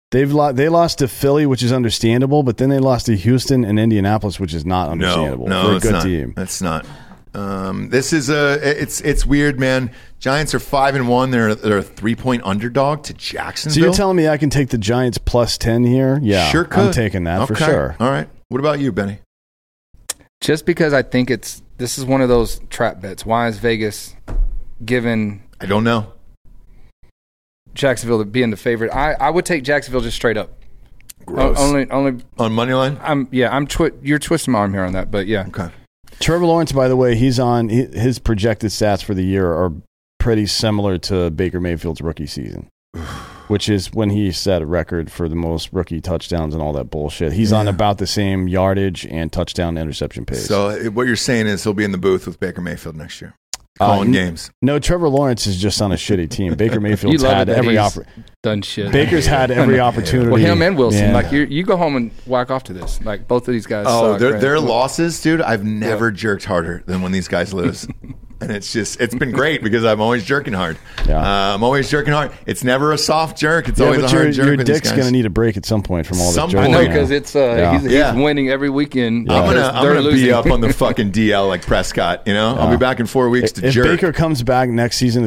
They lost to Philly, which is understandable, but then they lost to Houston and Indianapolis, which is not understandable. No, for a it's good not. team. It's not. This is it's weird, man. Giants are 5-1. They're a 3-point underdog to Jacksonville. So you're telling me I can take the Giants plus 10 here? Yeah, sure could. I'm taking that for sure. All right. What about you, Benny? Just because I think this is one of those trap bets. Why is Vegas given? I don't know. Jacksonville being the favorite. I would take Jacksonville just straight up. Gross. Only On money line? You're twisting my arm here on that, but yeah. Okay. Trevor Lawrence, by the way, his projected stats for the year are pretty similar to Baker Mayfield's rookie season, which is when he set a record for the most rookie touchdowns and all that bullshit. He's on about the same yardage and touchdown interception pace. So what you're saying is he'll be in the booth with Baker Mayfield next year. Calling games. No, Trevor Lawrence is just on a shitty team. Baker Mayfield's You love had it that every he's done shit. Baker's had every opportunity. Well, him and Wilson. Yeah. Like you go home and whack off to this. Like both of these guys. Oh, suck, their losses, dude. I've never jerked harder than when these guys lose. And it's been great because I'm always jerking hard. Yeah. I'm always jerking hard. It's never a soft jerk. It's Yeah, always a but hard jerk. your with these dick's guys. going to need a break at some point from all this Some jerking. point. I know because it's he's winning every weekend. I'm gonna losing. be up on the fucking DL like Prescott. You know, I'll be back in 4 weeks to If jerk. Baker comes back next season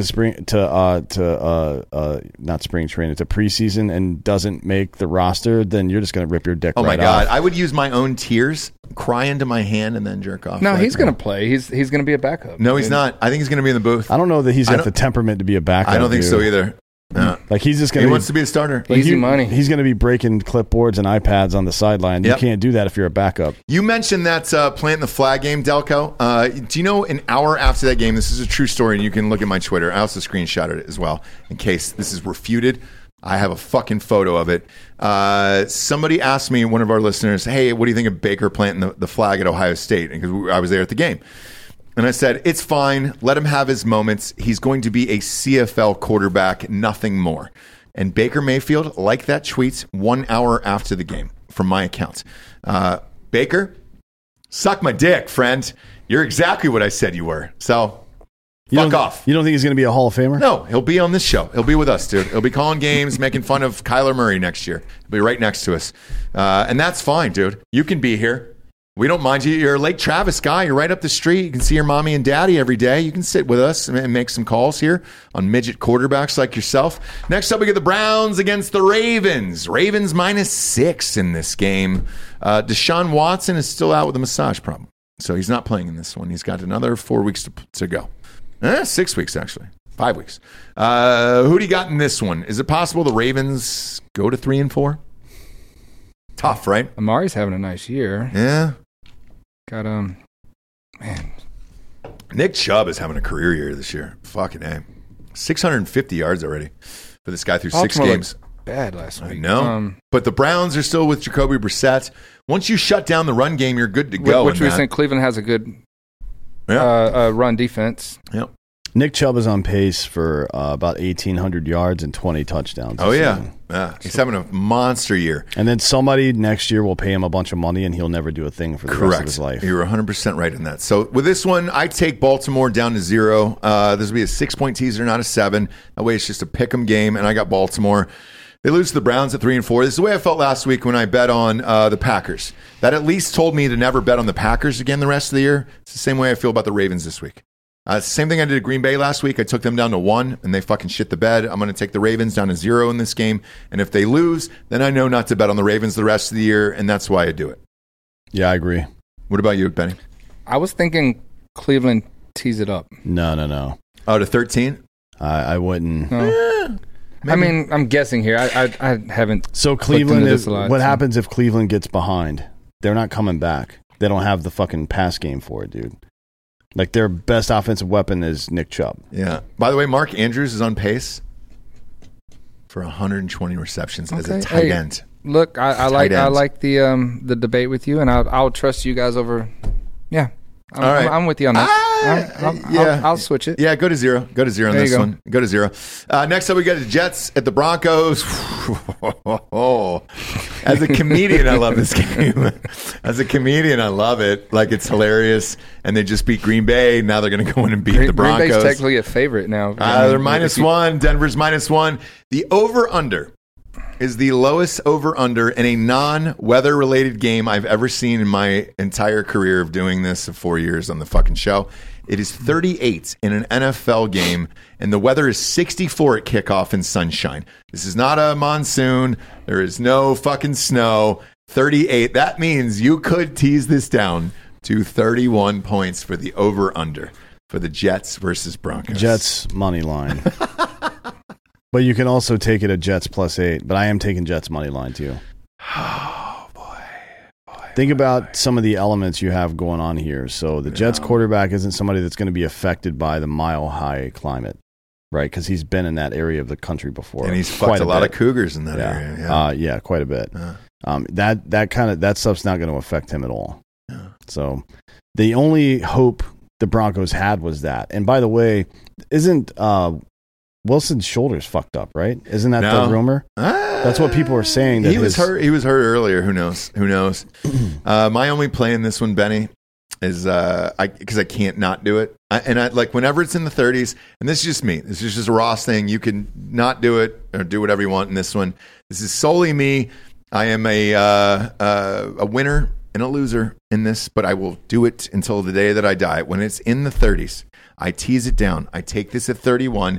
not spring training to preseason and doesn't make the roster, then you're just going to rip your dick Oh my right god! off. I would use my own tears, cry into my hand, and then jerk off. No, like, he's going to play. He's going to be a backup. No, he's not. I think he's going to be in the booth. I don't know that he's I got the don't- temperament to be a backup. I don't think dude. so either. No. Like he's just He going wants to be a starter. Easy money. He's going to be breaking clipboards and iPads on the sideline. Yep. You can't do that if you're a backup. You mentioned that planting the flag game, Delco. Do you know an hour after that game, this is a true story, and you can look at my Twitter. I also screenshotted it as well in case this is refuted. I have a fucking photo of it. Somebody asked me, one of our listeners, hey, what do you think of Baker planting the flag at Ohio State? Because I was there at the game. And I said, it's fine. Let him have his moments. He's going to be a CFL quarterback, nothing more. And Baker Mayfield liked that tweet 1 hour after the game from my account. Baker, suck my dick, friend. You're exactly what I said you were. So, fuck off. You don't think he's going to be a Hall of Famer? No, he'll be on this show. He'll be with us, dude. He'll be calling games, making fun of Kyler Murray next year. He'll be right next to us. And that's fine, dude. You can be here. We don't mind you. You're a Lake Travis guy. You're right up the street. You can see your mommy and daddy every day. You can sit with us and make some calls here on midget quarterbacks like yourself. Next up, we get the Browns against the Ravens. Ravens -6 in this game. Deshaun Watson is still out with a massage problem. So he's not playing in this one. He's got another 4 weeks to go. 6 weeks, actually. 5 weeks. Who do you got in this one? Is it possible the Ravens go to 3-4? Tough, right? Amari's having a nice year. Yeah. Got man. Nick Chubb is having a career year this year. Fucking A. 650 yards already for this guy through 6 Baltimore games. looked bad last week. I know. But the Browns are still with Jacoby Brissett. Once you shut down the run game, you're good to go. Which we think Cleveland has a good run defense. Yep. Nick Chubb is on pace for about 1,800 yards and 20 touchdowns. Oh, this yeah. season. He's having a monster year. And then somebody next year will pay him a bunch of money and he'll never do a thing for the rest of his life. You're 100% right in that. So with this one, I take Baltimore down to 0. This will be a 6-point teaser, not a 7. That way it's just a pick 'em game, and I got Baltimore. They lose to the Browns at 3-4. This is the way I felt last week when I bet on the Packers. That at least told me to never bet on the Packers again the rest of the year. It's the same way I feel about the Ravens this week. It's the same thing I did at Green Bay last week. I took them down to 1, and they fucking shit the bed. I'm going to take the Ravens down to 0 in this game. And if they lose, then I know not to bet on the Ravens the rest of the year, and that's why I do it. Yeah, I agree. What about you, Benny? I was thinking Cleveland tease it up. No. Oh, to 13? I wouldn't. No. I mean, I'm guessing here. I haven't. So Cleveland into is. this a lot, What so. happens if Cleveland gets behind? They're not coming back. They don't have the fucking pass game for it, dude. Like their best offensive weapon is Nick Chubb. Yeah. By the way, Mark Andrews is on pace for 120 receptions as a tight end. Look, I like the debate with you, and I'll trust you guys over. Yeah, All right. I'm with you on that. I'll switch it. Yeah, go to 0. Go to 0 on There this you go. one. Go to 0. Next up, we got the Jets at the Broncos. As a comedian, I love this game. As a comedian, I love it. Like, it's hilarious. And they just beat Green Bay. Now they're going to go in and beat the Broncos. Green Bay's technically a favorite now. They're -1. Denver's -1. The over-under is the lowest over-under in a non-weather related game I've ever seen in my entire career of doing this of 4 years on the fucking show. It is 38 in an NFL game, and the weather is 64 at kickoff and sunshine. This is not a monsoon. There is no fucking snow. 38. That means you could tease this down to 31 points for the over-under for the Jets versus Broncos. Jets money line. But you can also take it at Jets +8. But I am taking Jets money line too. Oh, boy. Think about some of the elements you have going on here. So the Jets quarterback isn't somebody that's going to be affected by the mile-high climate, right? Because he's been in that area of the country before. And he's fucked a lot of cougars in that area. Yeah, quite a bit. That stuff's not going to affect him at all. Yeah. So the only hope the Broncos had was that. And by the way, isn't Wilson's shoulders fucked up, right? Isn't that the rumor? That's what people are saying. That he was hurt. He was hurt earlier. Who knows? My only play in this one, Benny, is because I can't not do it. I like whenever it's in the 30s, and this is just me. This is just a Ross thing. You can not do it or do whatever you want in this one. This is solely me. I am a winner and a loser in this, but I will do it until the day that I die. When it's in the 30s, I tease it down. I take this at 31.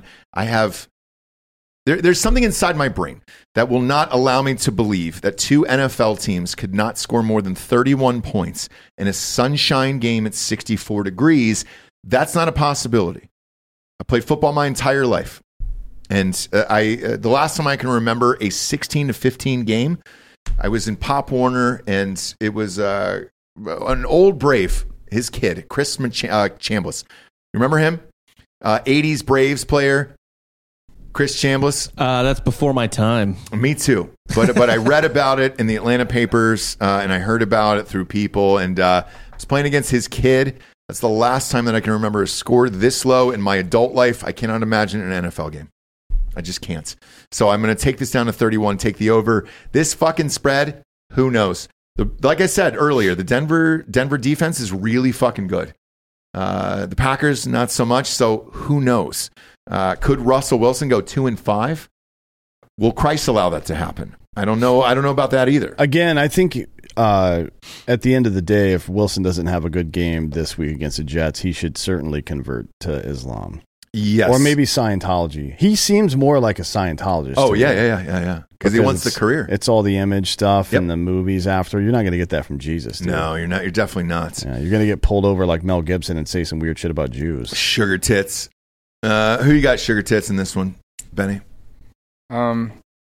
There's something inside my brain that will not allow me to believe that two NFL teams could not score more than 31 points in a sunshine game at 64 degrees. That's not a possibility. I played football my entire life. And the last time I can remember a 16-15 game, I was in Pop Warner, and it was an old Brave, his kid, Chris Chambliss. You remember him? 80s Braves player, Chris Chambliss. That's before my time. Me too. But I read about it in the Atlanta papers, and I heard about it through people, and I was playing against his kid. That's the last time that I can remember a score this low in my adult life. I cannot imagine an NFL game. I just can't. So I'm going to take this down to 31, take the over. This fucking spread, who knows? Like I said earlier, the Denver defense is really fucking good. The Packers, not so much. So who knows? Could Russell Wilson go 2-5? Will Christ allow that to happen? I don't know. I don't know about that either. Again, I think at the end of the day, if Wilson doesn't have a good game this week against the Jets, he should certainly convert to Islam. Yes. Or maybe Scientology. He seems more like a Scientologist. Oh, yeah. Because he wants the career. It's all the image stuff and the movies after. You're not going to get that from Jesus, dude. No, you're not. You're definitely not. Yeah, you're going to get pulled over like Mel Gibson and say some weird shit about Jews. Sugar tits. Who you got sugar tits in this one, Benny? I'm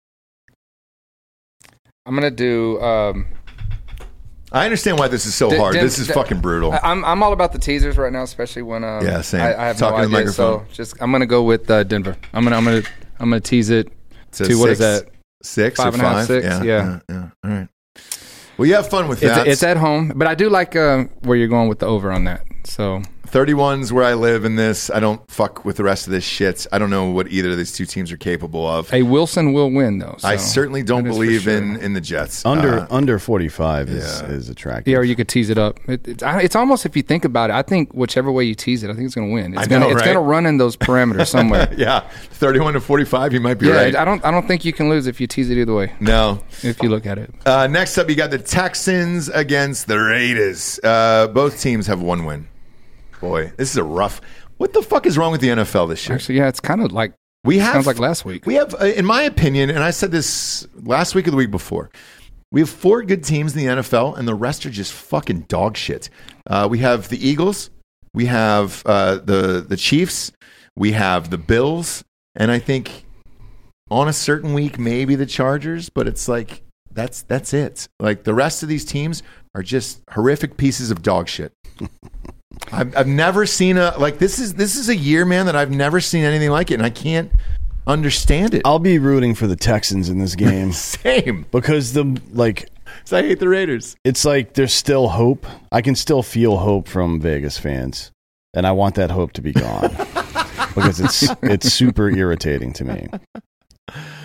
going to do... I understand why this is so hard. This is fucking brutal. I'm all about the teasers right now, especially when same. I have Talking no to the idea. microphone. So I'm gonna go with Denver. I'm gonna tease it to what is that? 6 5 or and a half, 5? 6? Yeah. All right. Well, you have fun with that. It's at home, but I do like where you're going with the over on that. So 31's where I live in this. I don't fuck with the rest of this shit. I don't know what either of these two teams are capable of. Hey, Wilson will win though. So I certainly don't believe in the Jets. Under 45 is attractive. Yeah, or you could tease it up. It's almost, if you think about it, I think whichever way you tease it, I think it's going to win. It's going to run in those parameters somewhere. Yeah, 31-45, you might be right. I don't think you can lose if you tease it either way. No, if you look at it. Next up, you got the Texans against the Raiders. Both teams have one win. Boy, this is a rough. What the fuck is wrong with the NFL this year? Actually, yeah, it's kind of like sounds like last week. We have, in my opinion, and I said this last week or the week before, we have 4 good teams in the NFL, and the rest are just fucking dog shit. We have the Eagles, we have the Chiefs, we have the Bills, and I think on a certain week maybe the Chargers, but it's like that's it. Like the rest of these teams are just horrific pieces of dog shit. I've never seen this is a year, man, that I've never seen anything like it, and I can't understand it. I'll be rooting for the Texans in this game. Same. Because I hate the Raiders. It's like there's still hope. I can still feel hope from Vegas fans, and I want that hope to be gone because it's super irritating to me.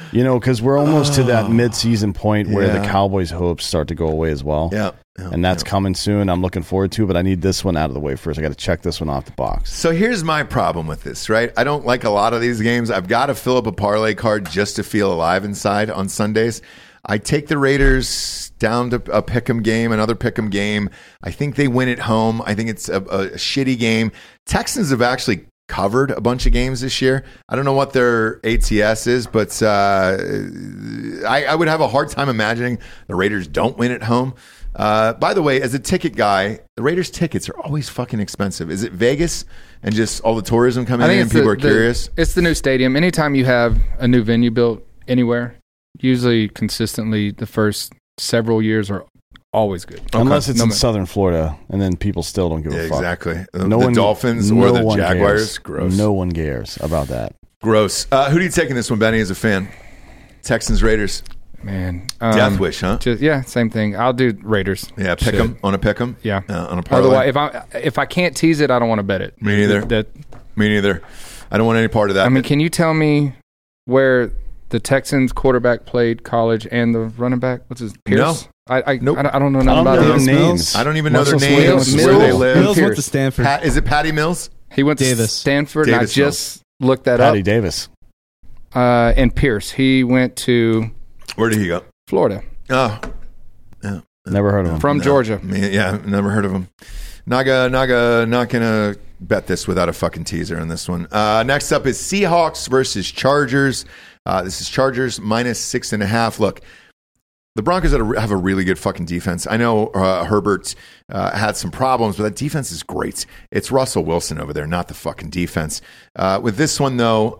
Because we're almost to that mid-season point where the Cowboys' hopes start to go away as well. Yeah. And that's coming soon. I'm looking forward to it, but I need this one out of the way first. I got to check this one off the box. So here's my problem with this, right? I don't like a lot of these games. I've got to fill up a parlay card just to feel alive inside on Sundays. I take the Raiders down to a pick'em game, another pick'em game. I think they win at home. I think it's a shitty game. Texans have actually covered a bunch of games this year. I don't know what their ATS is, but I would have a hard time imagining the Raiders don't win at home. By the way, as a ticket guy, the Raiders tickets are always fucking expensive. Is it Vegas and just all the tourism coming in and people are curious? It's the new stadium. Anytime you have a new venue built anywhere, usually consistently the first several years are always good. Unless it's in southern Florida, and then people still don't give a fuck. Exactly. The Dolphins or the Jaguars, gross. No one cares about that. Gross. Who do you take in this one, Benny, as a fan? Texans, Raiders. Man. Death wish, huh? Same thing. I'll do Raiders. Yeah, pick them on a pick 'em. Yeah. On a parlay. Otherwise, if I can't tease it, I don't want to bet it. Me neither. Me neither. I don't want any part of that. I mean, can you tell me where the Texans quarterback played college and the running back? What's his Pierce? No. Nope. I don't know nothing about their them. names. I don't even know their Mills, names, where they live. Mills went to Stanford. Is it Patty Mills? He went to Stanford, and I just looked that Patty up. Davis. And Pierce. He went to Where did he go? Florida. Oh. Yeah. Never heard of him. From Georgia. Yeah, never heard of him. Naga, not going to bet this without a fucking teaser on this one. Next up is Seahawks versus Chargers. This is Chargers minus 6.5. Look, the Broncos have a really good fucking defense. I know Herbert had some problems, but that defense is great. It's Russell Wilson over there, not the fucking defense. With this one, though,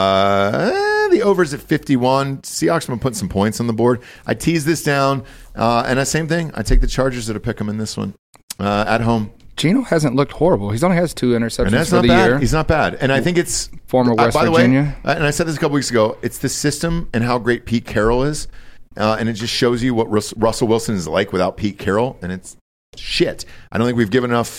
the over's at 51. Seahawks have been putting some points on the board. I tease this down, and the same thing. I take the Chargers to pick them in this one at home. Geno hasn't looked horrible. He's only has 2 interceptions for the bad. year. He's not bad. And I think it's former West Virginia. Way, and I said this a couple weeks ago, it's the system and how great Pete Carroll is. And it just shows you what Russell Wilson is like without Pete Carroll. And it's shit. I don't think we've given enough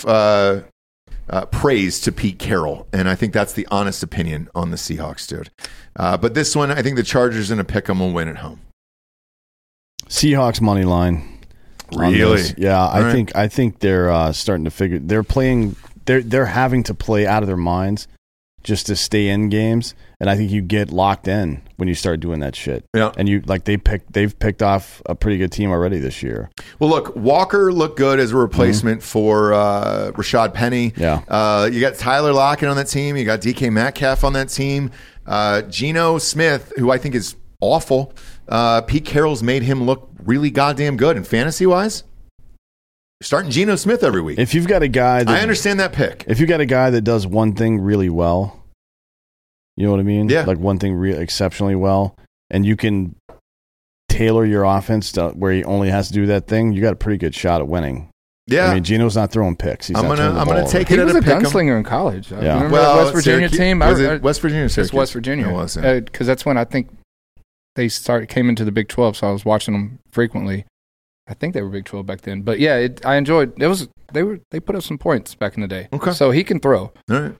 praise to Pete Carroll. And I think that's the honest opinion on the Seahawks, dude. But this one, I think the Chargers in a pick 'em will win at home. Seahawks money line. Really? Yeah, I think they're starting to figure. They're playing. They're having to play out of their minds just to stay in games, and I think you get locked in when you start doing that shit. Yeah, and they've picked off a pretty good team already this year. Well, look, Walker looked good as a replacement for Rashad Penny. Yeah, you got Tyler Lockett on that team. You got DK Metcalf on that team. Geno Smith, who I think is awful. Pete Carroll's made him look really goddamn good. And fantasy-wise, starting Geno Smith every week. If you've got a guy I understand that pick. If you got a guy that does one thing really well, you know what I mean? Yeah. Like one thing exceptionally well, and you can tailor your offense to where he only has to do that thing, you got a pretty good shot at winning. Yeah. I mean, Geno's not throwing picks. I'm gonna take it. He was a gunslinger in college. Yeah. Remember the West Virginia team? Was it West Virginia or Syracuse? It's West Virginia. It was, because that's when I think they came into the Big 12, so I was watching them frequently. I think they were Big 12 back then. But yeah, I enjoyed it. They put up some points back in the day. Okay. So he can throw. All right.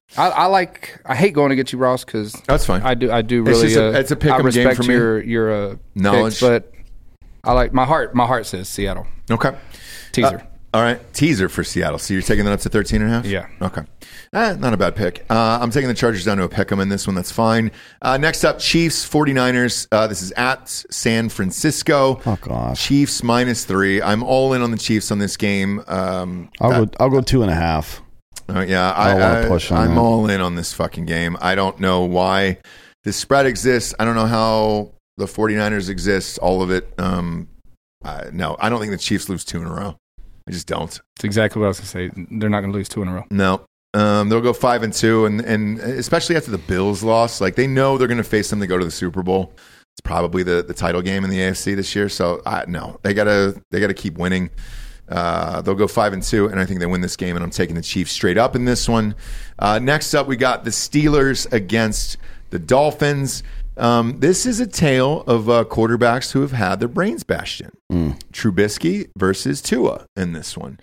I hate going against you, Ross, because that's fine. I do really it's a pick 'em game for me. your knowledge, picks, but I like my heart says Seattle. Okay. Teaser. All right, teaser for Seattle. So you're taking that up to 13.5? Yeah. Okay. Not a bad pick. I'm taking the Chargers down to a pick 'em in this one. That's fine. Next up, Chiefs, 49ers. This is at San Francisco. Fuck off. Chiefs -3. I'm all in on the Chiefs on this game. I'll go 2.5. Yeah, I'm all in on this fucking game. I don't know why this spread exists. I don't know how the 49ers exist. All of it. No, I don't think the Chiefs lose 2 in a row. I just don't. That's exactly what I was going to say. They're not going to lose 2 in a row. No. They'll go 5-2, and especially after the Bills loss, like they know they're going to face them to go to the Super Bowl. It's probably the title game in the AFC this year. So no, they gotta keep winning. They'll go 5-2, and I think they win this game. And I'm taking the Chiefs straight up in this one. Next up, we got the Steelers against the Dolphins. This is a tale of quarterbacks who have had their brains bashed in. Trubisky versus Tua in this one.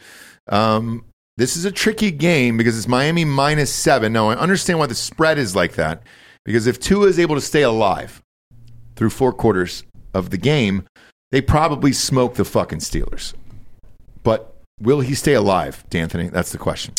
This is a tricky game because it's Miami -7. Now, I understand why the spread is like that, because if Tua is able to stay alive, through 4 quarters of the game, they probably smoke the fucking Steelers. But will he stay alive, D'Anthony? That's the question.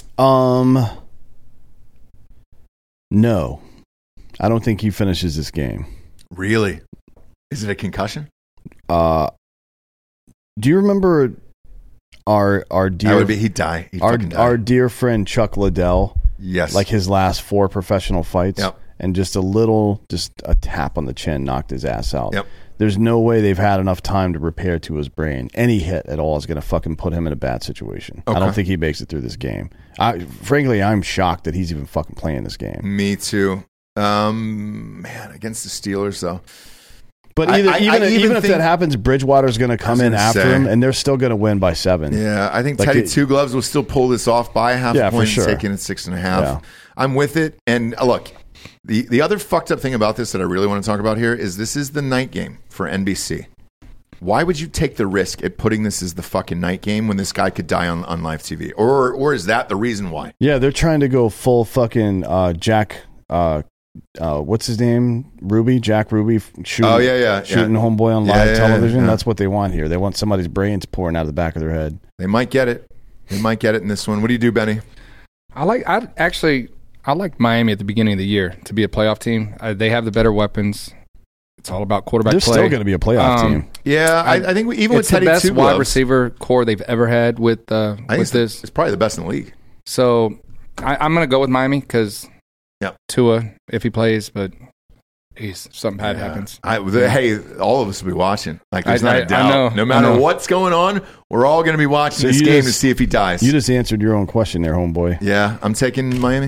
No. I don't think he finishes this game. Really? Is it a concussion? Do you remember our dear... He'd die. He'd our, fucking die. our dear friend Chuck Liddell? Yes. Like his last 4 professional fights? Yep. And just a tap on the chin knocked his ass out. Yep. There's no way they've had enough time to repair to his brain. Any hit at all is going to fucking put him in a bad situation. Okay. I don't think he makes it through this game. Frankly, I'm shocked that he's even fucking playing this game. Me too. Man, against the Steelers, though. But even if that happens, Bridgewater's going to come in after him, and they're still going to win by 7. Yeah, I think Teddy Two Gloves will still pull this off by a half a point, for sure. taking it 6.5. Yeah. I'm with it. And look, the other fucked up thing about this that I really want to talk about here is this is the night game for NBC. Why would you take the risk at putting this as the fucking night game when this guy could die on live TV? Or is that the reason why? Yeah, they're trying to go full fucking Jack. What's his name? Jack Ruby shooting homeboy on live television. Yeah. That's what they want here. They want somebody's brains pouring out of the back of their head. They might get it. They might get it in this one. What do you do, Benny? I like Miami at the beginning of the year to be a playoff team. They have the better weapons. It's all about quarterback They're play. still going to be a playoff team. Yeah, I think even with Teddy Two Gloves, it's the best wide receiver core they've ever had with this. It's probably the best in the league. So I'm going to go with Miami because Tua, if he plays, but something bad happens. Hey, all of us will be watching. Like, there's not a doubt. I know, no matter what's going on, we're all going to be watching this game to see if he dies. You just answered your own question there, homeboy. Yeah, I'm taking Miami.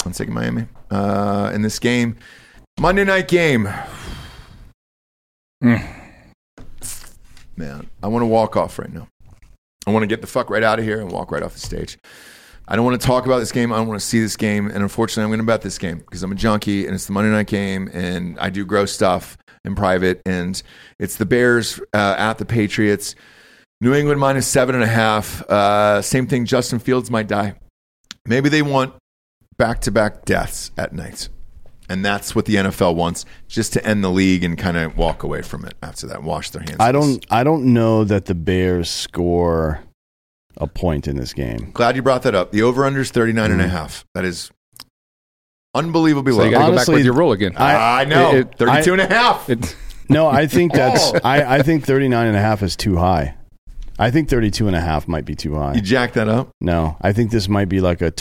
In this game. Monday night game. Man, I want to walk off right now. I want to get the fuck right out of here and walk right off the stage. I don't want to talk about this game. I don't want to see this game. And unfortunately, I'm going to bet this game because I'm a junkie and it's the Monday night game and I do gross stuff in private. And it's the Bears at the Patriots. New England minus 7.5. Same thing. Justin Fields might die. Maybe they want back-to-back deaths at night. And that's what the NFL wants, just to end the league and kind of walk away from it after that, wash their hands. I don't know that the Bears score a point in this game. Glad you brought that up. The over-under is 39.5. That is unbelievably low. So you got to go back with your rule again. I know. 32.5. No, I think that's. I think 39.5 is too high. I think 32.5 might be too high. You jack that up? No, I think this might be like a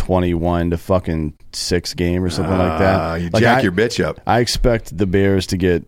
21-6 game or something like that. You jack your bitch up. I expect the Bears to get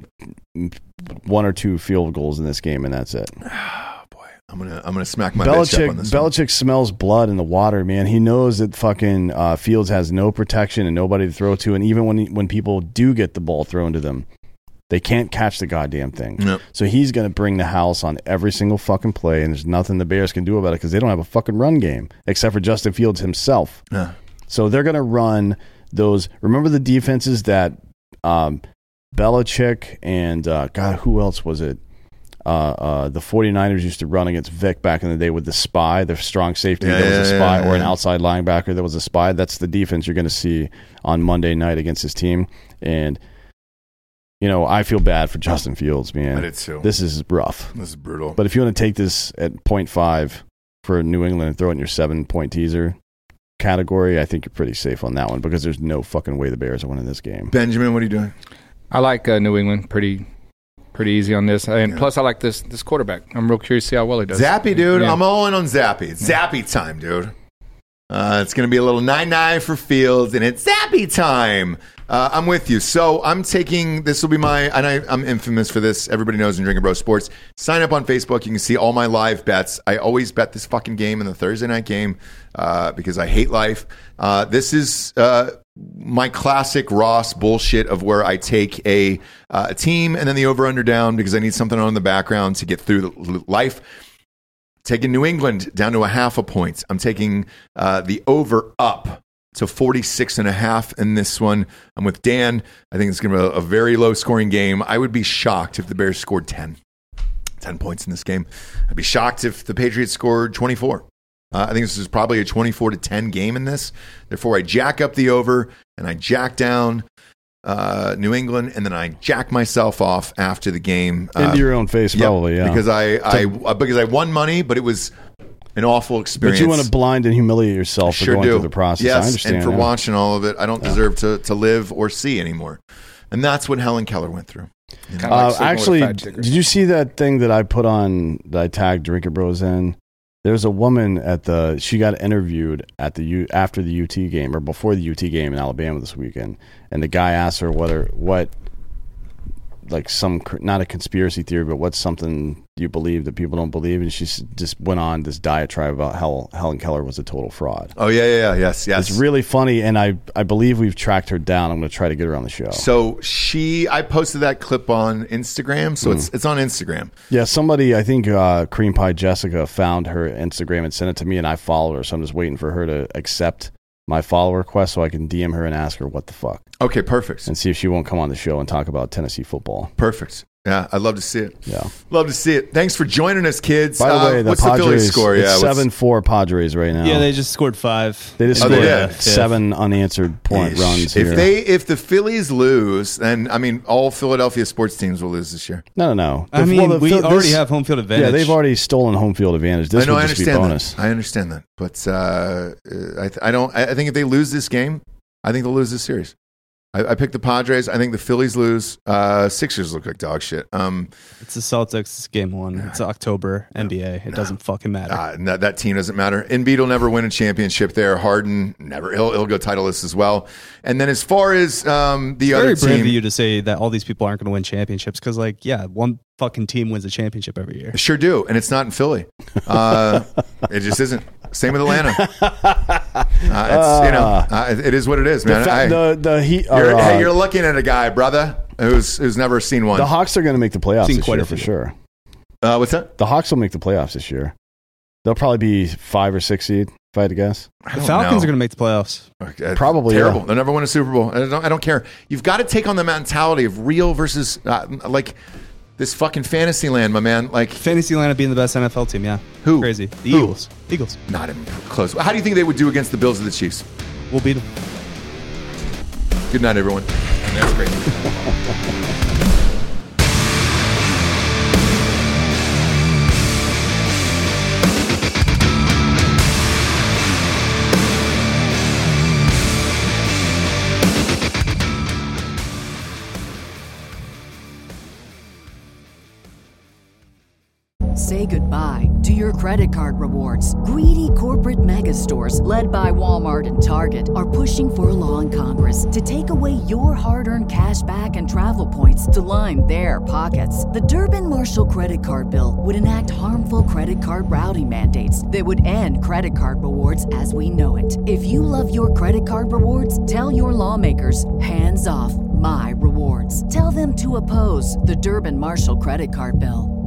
1 or 2 field goals in this game, and that's it. Oh, boy, I'm gonna smack my bitch up on this. Belichick smells blood in the water, man. He knows that fucking Fields has no protection and nobody to throw to, and even when people do get the ball thrown to them, they can't catch the goddamn thing. Nope. So he's going to bring the house on every single fucking play, and there's nothing the Bears can do about it because they don't have a fucking run game except for Justin Fields himself. Yeah. So they're going to run those. Remember the defenses that Belichick and, God, who else was it? The 49ers used to run against Vic back in the day with the spy, the strong safety. There was a spy or an outside linebacker. There was a spy. That's the defense you're going to see on Monday night against his team. And you know, I feel bad for Justin Fields, man. I did too. This is rough. This is brutal. But if you want to take this at 0.5 for New England and throw it in your 7-point teaser category, I think you're pretty safe on that one because there's no fucking way the Bears are winning this game. Benjamin, what are you doing? I like New England pretty easy on this. And plus, I like this quarterback. I'm real curious to see how well he does. Zappy, dude. Yeah. I'm all in on Zappy. It's Zappy time, dude. It's going to be a little 9-9 for Fields, and it's Zappy time. I'm with you. So I'm taking, this will be my, and I'm infamous for this. Everybody knows in Drinking Bro Sports. Sign up on Facebook. You can see all my live bets. I always bet this fucking game in the Thursday night game because I hate life. This is my classic Ross bullshit of where I take a team and then the over-under down because I need something on in the background to get through life. Taking New England down to 0.5 point. I'm taking the over up to 46.5 in this one. I'm with Dan. I think it's going to be a very low scoring game. I would be shocked if the Bears scored 10 points in this game. I'd be shocked if the Patriots scored 24. I think this is probably a 24-10 game in this. Therefore, I jack up the over and I jack down New England, and then I jack myself off after the game. Into your own face, probably, yeah. Because I won money, but it was an awful experience. But you want to blind and humiliate yourself for going through the process. Yes, I understand. and for watching all of it, I don't deserve to live or see anymore. And that's what Helen Keller went through. Actually, did you see that thing that I put on, that I tagged Drinker Bros in? There's a woman she got interviewed after the UT game, or before the UT game in Alabama this weekend, and the guy asked her what like not a conspiracy theory, but what's something you believe that people don't believe, and she just went on this diatribe about how Helen Keller was a total fraud. Oh yeah, yes. It's really funny, and I believe we've tracked her down. I'm going to try to get her on the show. So I posted that clip on Instagram, so it's on Instagram. Yeah, somebody, I think Cream Pie Jessica found her Instagram and sent it to me, and I followed her, so I'm just waiting for her to accept my follow request so I can DM her and ask her what the fuck. Okay, perfect. And see if she won't come on the show and talk about Tennessee football. Perfect. Yeah, I'd love to see it. Yeah. Love to see it. Thanks for joining us, kids. By the way, what's Padres, the Phillies score? It's 7-4 Padres right now. Yeah, they just scored 5. They just scored 7 unanswered point runs here. If the Phillies lose, then, I mean, all Philadelphia sports teams will lose this year. No. I mean, we already have home field advantage. Yeah, they've already stolen home field advantage. This would just be bonus. I understand that. But I think if they lose this game, I think they'll lose this series. I picked the Padres. I think the Phillies lose. Sixers look like dog shit. It's the Celtics game 1. It's October NBA. It doesn't fucking matter. That team doesn't matter. Embiid will never win a championship there. Harden never. He'll go titleless as well. And then as far as the other team, very brave of you to say that all these people aren't going to win championships because, one fucking team wins a championship every year. Sure do, and it's not in Philly. It just isn't. Same with Atlanta. It is what it is, man. You're looking at a guy, brother, who's never seen one. The Hawks are going to make the playoffs this year for sure. What's that? The Hawks will make the playoffs this year. They'll probably be 5 or 6 seed, if I had to guess. The Falcons are going to make the playoffs. Probably terrible. Yeah. They'll never win a Super Bowl. I don't care. You've got to take on the mentality of real versus this fucking fantasy land, my man. Fantasy land being the best NFL team, yeah. Who? Crazy. The Eagles. Not even close. How do you think they would do against the Bills or the Chiefs? We'll beat them. Good night, everyone. That's great. Say goodbye to your credit card rewards. Greedy corporate mega stores, led by Walmart and Target, are pushing for a law in Congress to take away your hard-earned cash back and travel points to line their pockets. The Durbin-Marshall credit card bill would enact harmful credit card routing mandates that would end credit card rewards as we know it. If you love your credit card rewards, tell your lawmakers, hands off my rewards. Tell them to oppose the Durbin-Marshall credit card bill.